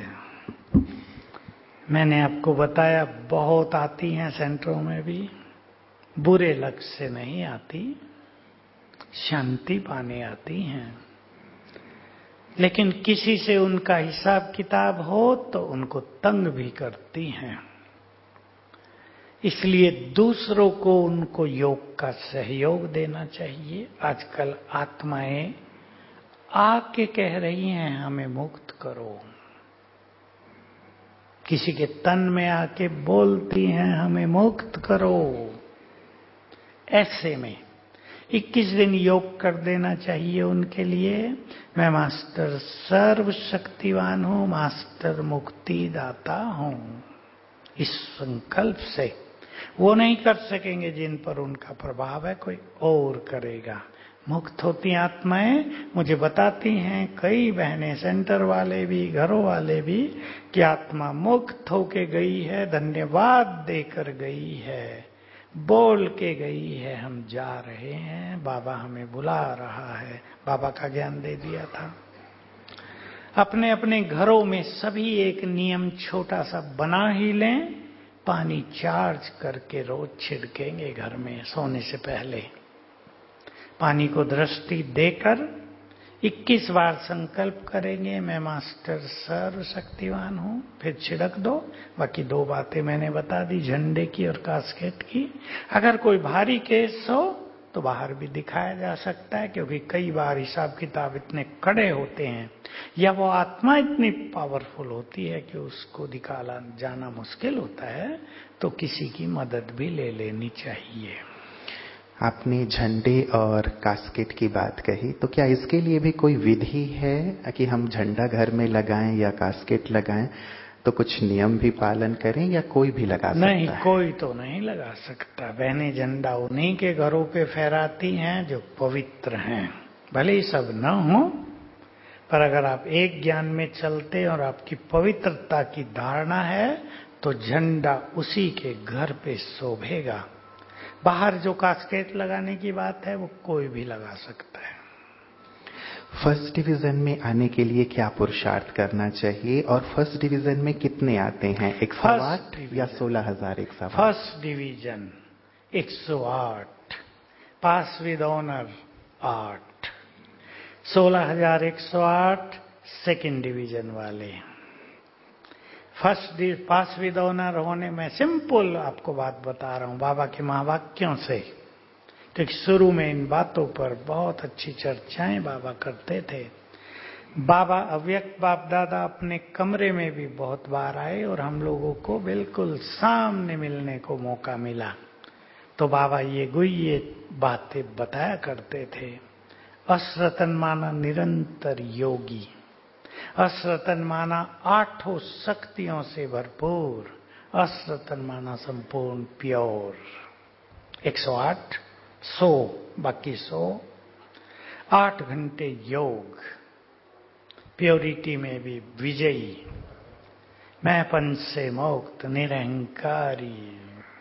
मैंने आपको बताया बहुत आती हैं सेंटरों में भी, बुरे लक्ष्य से नहीं आती, शांति पाने आती हैं, लेकिन किसी से उनका हिसाब किताब हो तो उनको तंग भी करती हैं। इसलिए दूसरों को उनको योग का सहयोग देना चाहिए। आजकल आत्माएं आके कह रही हैं हमें मुक्त करो, किसी के तन में आके बोलती हैं हमें मुक्त करो। ऐसे में इक्कीस दिन योग कर देना चाहिए उनके लिए। मैं मास्टर सर्वशक्तिवान हूं, मास्टर मुक्ति दाता हूं, इस संकल्प से। वो नहीं कर सकेंगे जिन पर उनका प्रभाव है, कोई और करेगा। मुक्त होती आत्माएं मुझे बताती हैं, कई बहनें, सेंटर वाले भी, घरों वाले भी, कि आत्मा मुक्त होके गई है, धन्यवाद देकर गई है, बोल के गई है, हम जा रहे हैं, बाबा हमें बुला रहा है। बाबा का ज्ञान दे दिया था। अपने अपने घरों में सभी एक नियम छोटा सा बना ही लें, पानी चार्ज करके रोज छिड़केंगे घर में सोने से पहले। पानी को दृष्टि देकर इक्कीस बार संकल्प करेंगे, मैं मास्टर सर्वशक्तिवान हूं, फिर छिड़क दो। बाकी दो बातें मैंने बता दी, झंडे की और कास्केट की। अगर कोई भारी केस हो तो बाहर भी दिखाया जा सकता है, क्योंकि कई बार हिसाब किताब इतने कड़े होते हैं या वो आत्मा इतनी पावरफुल होती है कि उसको निकाला जाना मुश्किल होता है, तो किसी की मदद भी ले लेनी चाहिए। आपने झंडे और कास्केट की बात कही, तो क्या इसके लिए भी कोई विधि है कि हम झंडा घर में लगाएं या कास्केट लगाएं, तो कुछ नियम भी पालन करें या कोई भी लगा सकता नहीं, है? कोई तो नहीं लगा सकता। बहनें झंडा उन्हीं के घरों पे फहराती हैं जो पवित्र हैं, भले ही सब न हो, पर अगर आप एक ज्ञान में चलते और आपकी पवित्रता की धारणा है तो झंडा उसी के घर पे शोभेगा। बाहर जो कास्केट लगाने की बात है वो कोई भी लगा सकता है। फर्स्ट डिवीजन में आने के लिए क्या पुरुषार्थ करना चाहिए, और फर्स्ट डिवीजन में कितने आते हैं, एक सौ आठ या सोलह हजार एक सौ आठ? फर्स्ट डिवीजन एक सौ आठ, पास विद ऑनर आठ, सोलह हजार एक सौ आठ सेकेंड डिवीजन वाले। फर्स्ट पास विद ऑनर होने में सिंपल आपको बात बता रहा हूं बाबा के महावाक्यों से, क्योंकि शुरू में इन बातों पर बहुत अच्छी चर्चाएं बाबा करते थे। बाबा अव्यक्त बाप दादा अपने कमरे में भी बहुत बार आए और हम लोगों को बिल्कुल सामने मिलने को मौका मिला, तो बाबा ये गुह्य बातें बताया करते थे। अश्रतन माना निरंतर योगी, अश्रतन माना आठों शक्तियों से भरपूर, अश्रतन माना संपूर्ण प्योर। एक सौ आठ, सौ, बाकी सौ, आठ घंटे योग, प्योरिटी में भी विजयी, मैं पंच से मुक्त, निरहंकारी।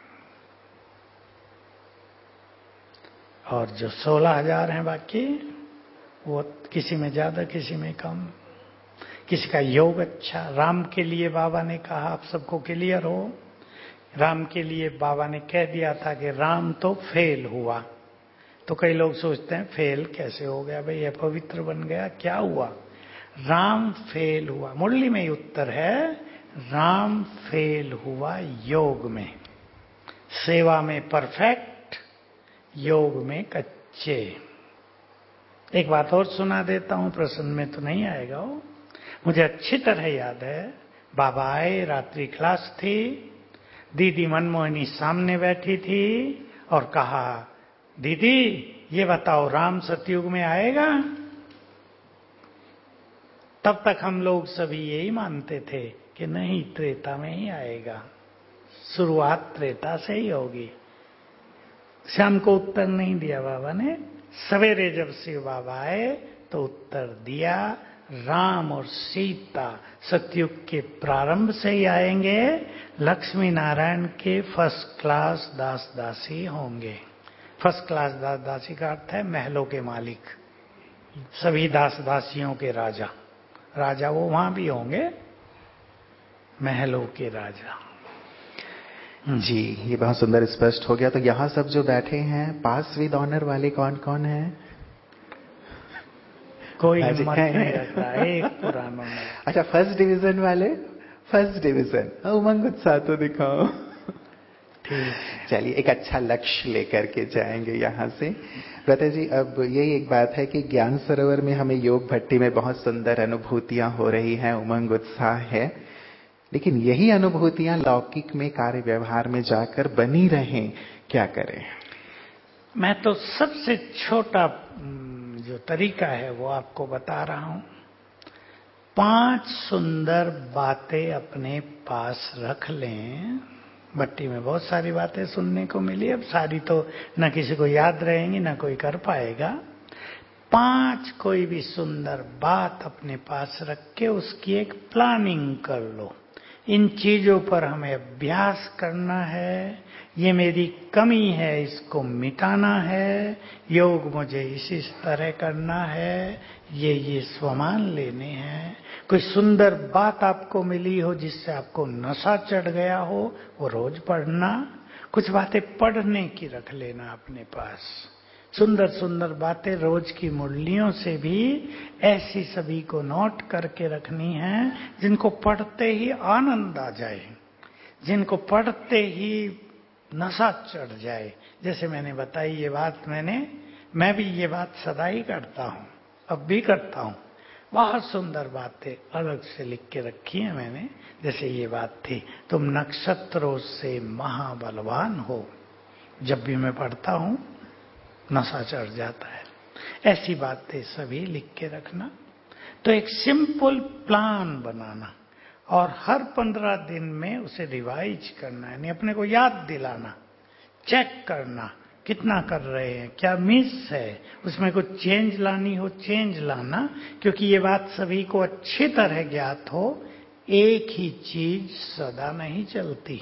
और जो सोलह हजार हैं बाकी, वो किसी में ज्यादा किसी में कम, किसी का योग अच्छा। राम के लिए बाबा ने कहा, आप सबको क्लियर हो, राम के लिए बाबा ने कह दिया था कि राम तो फेल हुआ। तो कई लोग सोचते हैं फेल कैसे हो गया भाई, ये पवित्र बन गया, क्या हुआ? राम फेल हुआ, मुरली में ही उत्तर है, राम फेल हुआ योग में, सेवा में परफेक्ट, योग में कच्चे। एक बात और सुना देता हूं, प्रसन्न में तो नहीं आएगा वो, मुझे अच्छी तरह याद है। बाबा आए, रात्रि क्लास थी, दीदी मनमोहिनी सामने बैठी थी और कहा, दीदी ये बताओ राम सतयुग में आएगा? तब तक हम लोग सभी यही मानते थे कि नहीं, त्रेता में ही आएगा। शुरुआत त्रेता से ही होगी। शाम को उत्तर नहीं दिया बाबा ने, सवेरे जब शिव बाबा आए तो उत्तर दिया। राम और सीता सतयुग के प्रारंभ से ही आएंगे, लक्ष्मी नारायण के फर्स्ट क्लास दास दासी होंगे। फर्स्ट क्लास दास दासी का अर्थ है महलों के मालिक, सभी दास दासियों के राजा। राजा वो वहां भी होंगे, महलों के राजा। जी, ये बहुत सुंदर स्पष्ट हो गया। तो यहाँ सब जो बैठे हैं पास विद ऑनर वाले कौन कौन है? कोई हिम्मत नहीं रख रहा है, एक पुरानों में। अच्छा, फर्स्ट डिवीजन वाले, फर्स्ट डिवीजन उमंग उत्साह तो दिखाओ। ठीक, चलिए एक अच्छा लक्ष्य लेकर के जाएंगे यहाँ से। ब्रता जी, अब यही एक बात है कि ज्ञान सरोवर में हमें योग भट्टी में बहुत सुंदर अनुभूतियां हो रही हैं, उमंग उत्साह है, लेकिन यही अनुभूतियां लौकिक में कार्य व्यवहार में जाकर बनी रहें, क्या करें? मैं तो सबसे छोटा जो तरीका है वो आपको बता रहा हूं। पांच सुंदर बातें अपने पास रख लें। भट्टी में बहुत सारी बातें सुनने को मिली, अब सारी तो न किसी को याद रहेंगी न कोई कर पाएगा। पांच कोई भी सुंदर बात अपने पास रख के उसकी एक प्लानिंग कर लो। इन चीजों पर हमें अभ्यास करना है, ये मेरी कमी है, इसको मिटाना है, योग मुझे इस इस तरह करना है, ये ये स्वमान लेने हैं। कोई सुंदर बात आपको मिली हो जिससे आपको नशा चढ़ गया हो, वो रोज पढ़ना। कुछ बातें पढ़ने की रख लेना अपने पास। सुंदर सुंदर बातें रोज की मुरलियों से भी ऐसी सभी को नोट करके रखनी है जिनको पढ़ते ही आनंद आ जाए, जिनको पढ़ते ही नशा चढ़ जाए। जैसे मैंने बताई ये बात, मैंने मैं भी ये बात सदा ही करता हूँ, अब भी करता हूँ। बहुत सुंदर बातें अलग से लिख के रखी है मैंने। जैसे ये बात थी, तुम नक्षत्रों से महाबलवान हो, जब भी मैं पढ़ता हूँ नशा चढ़ जाता है। ऐसी बातें सभी लिख के रखना। तो एक सिंपल प्लान बनाना और हर पंद्रह दिन में उसे रिवाइज करना, यानी अपने को याद दिलाना, चेक करना कितना कर रहे हैं, क्या मिस है, उसमें कुछ चेंज लानी हो चेंज लाना। क्योंकि ये बात सभी को अच्छी तरह ज्ञात हो, एक ही चीज सदा नहीं चलती।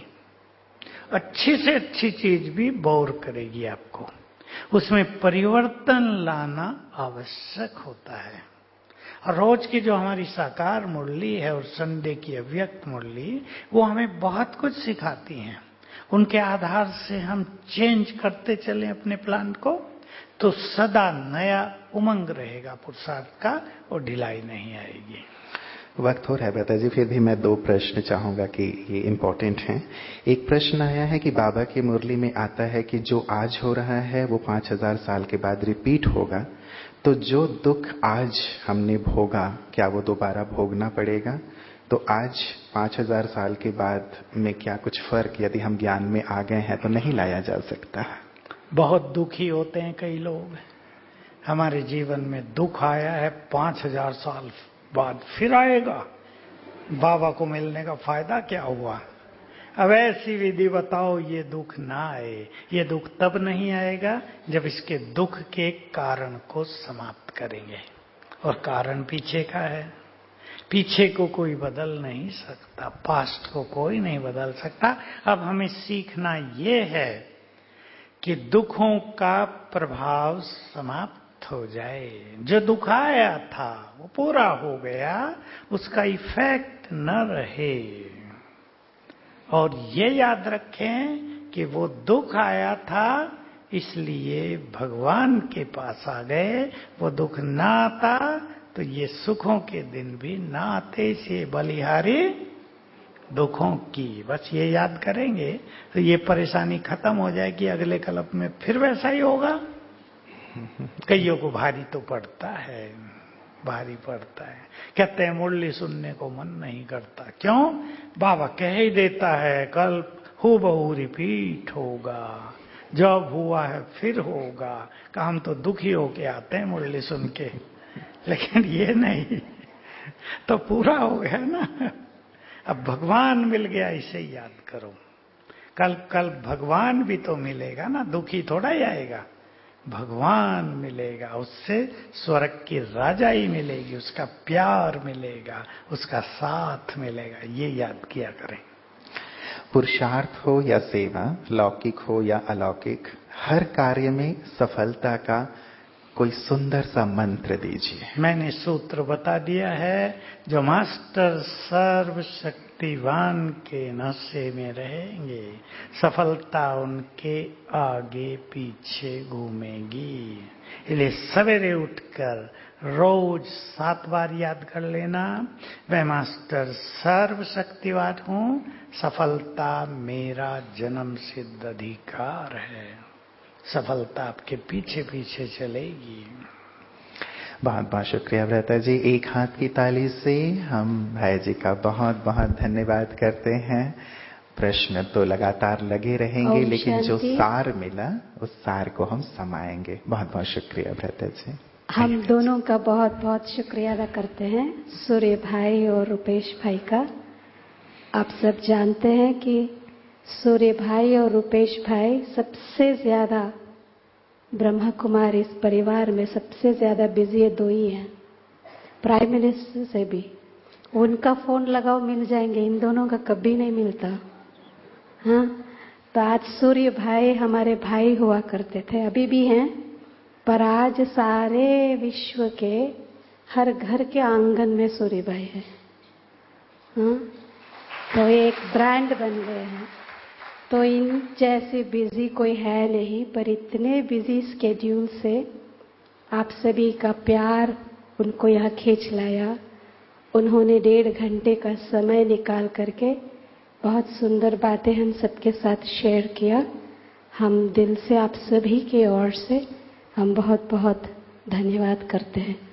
अच्छी से अच्छी चीज भी बोर करेगी आपको, उसमें परिवर्तन लाना आवश्यक होता है। और रोज की जो हमारी साकार मुरली है और संडे की अव्यक्त मुरली, वो हमें बहुत कुछ सिखाती हैं। उनके आधार से हम चेंज करते चलें अपने प्लान को, तो सदा नया उमंग रहेगा पुरुषार्थ का और ढिलाई नहीं आएगी। वक्त हो रहा है ब्रता जी, फिर भी मैं दो प्रश्न चाहूंगा कि ये इम्पोर्टेंट हैं। एक प्रश्न आया है कि बाबा की मुरली में आता है कि जो आज हो रहा है वो पांच हजार साल के बाद रिपीट होगा, तो जो दुख आज हमने भोगा क्या वो दोबारा भोगना पड़ेगा? तो आज पांच हजार साल के बाद में क्या कुछ फर्क, यदि हम ज्ञान में आ गए हैं, तो नहीं लाया जा सकता? बहुत दुखी होते हैं कई लोग। हमारे जीवन में दुख आया है, पांच हजार साल बाद फिर आएगा, बाबा को मिलने का फायदा क्या हुआ? अब ऐसी विधि बताओ ये दुख ना आए। ये दुख तब नहीं आएगा जब इसके दुख के कारण को समाप्त करेंगे। और कारण पीछे का है, पीछे को कोई बदल नहीं सकता, पास्ट को कोई नहीं बदल सकता। अब हमें सीखना ये है कि दुखों का प्रभाव समाप्त हो जाए। जो दुख आया था वो पूरा हो गया, उसका इफेक्ट न रहे। और ये याद रखें कि वो दुख आया था इसलिए भगवान के पास आ गए। वो दुख ना आता तो ये सुखों के दिन भी ना आते। से बलिहारी दुखों की, बस ये याद करेंगे तो ये परेशानी खत्म हो जाएगी। अगले कल्प में फिर वैसा ही होगा। कईयों को भारी तो पड़ता है, भारी पड़ता है। कहते हैं मुरली सुनने को मन नहीं करता, क्यों? बाबा कह ही देता है कल हूबहू रिपीट होगा, जब हुआ है फिर होगा। कि हम तो दुखी होके आते हैं मुरली सुन के, लेकिन ये नहीं तो पूरा हो गया ना। अब भगवान मिल गया, इसे याद करो। कल कल भगवान भी तो मिलेगा ना, दुखी थोड़ा ही आएगा, भगवान मिलेगा, उससे स्वर्ग की राजाई मिलेगी, उसका प्यार मिलेगा, उसका साथ मिलेगा, ये याद किया करें। पुरुषार्थ हो या सेवा, लौकिक हो या अलौकिक, हर कार्य में सफलता का कोई सुंदर सा मंत्र दीजिए। मैंने सूत्र बता दिया है, जो मास्टर सर्वशक्तिवान के नशे में रहेंगे, सफलता उनके आगे पीछे घूमेगी। इसलिए सवेरे उठकर रोज सात बार याद कर लेना, मैं मास्टर सर्वशक्तिवान हूं, सफलता मेरा जन्म सिद्ध अधिकार है, सफलता आपके पीछे पीछे चलेगी। बहुत बहुत शुक्रिया भ्राता जी। एक हाथ की ताली से हम भाई जी का बहुत बहुत धन्यवाद करते हैं। प्रश्न तो लगातार लगे रहेंगे, लेकिन जो सार मिला उस सार को हम समाएंगे। बहुत बहुत शुक्रिया भ्राता जी। हम दोनों का बहुत बहुत शुक्रिया अदा करते हैं, सूर्य भाई और रुपेश भाई का। आप सब जानते हैं कि सूर्य भाई और रुपेश भाई सबसे ज्यादा ब्रह्मा कुमारी इस परिवार में सबसे ज्यादा बिजी दो ही हैं, प्राइम मिनिस्टर से भी। उनका फोन लगाओ मिल जाएंगे, इन दोनों का कभी नहीं मिलता। हाँ, तो आज सूर्य भाई हमारे भाई हुआ करते थे, अभी भी हैं, पर आज सारे विश्व के हर घर के आंगन में सूर्य भाई है। हाँ, तो एक ब्रांड बन गए हैं। तो इन जैसे बिजी कोई है नहीं, पर इतने बिजी स्केड्यूल से आप सभी का प्यार उनको यहाँ खींच लाया। उन्होंने डेढ़ घंटे का समय निकाल करके बहुत सुंदर बातें हम सबके साथ शेयर किया। हम दिल से आप सभी की ओर से हम बहुत बहुत धन्यवाद करते हैं।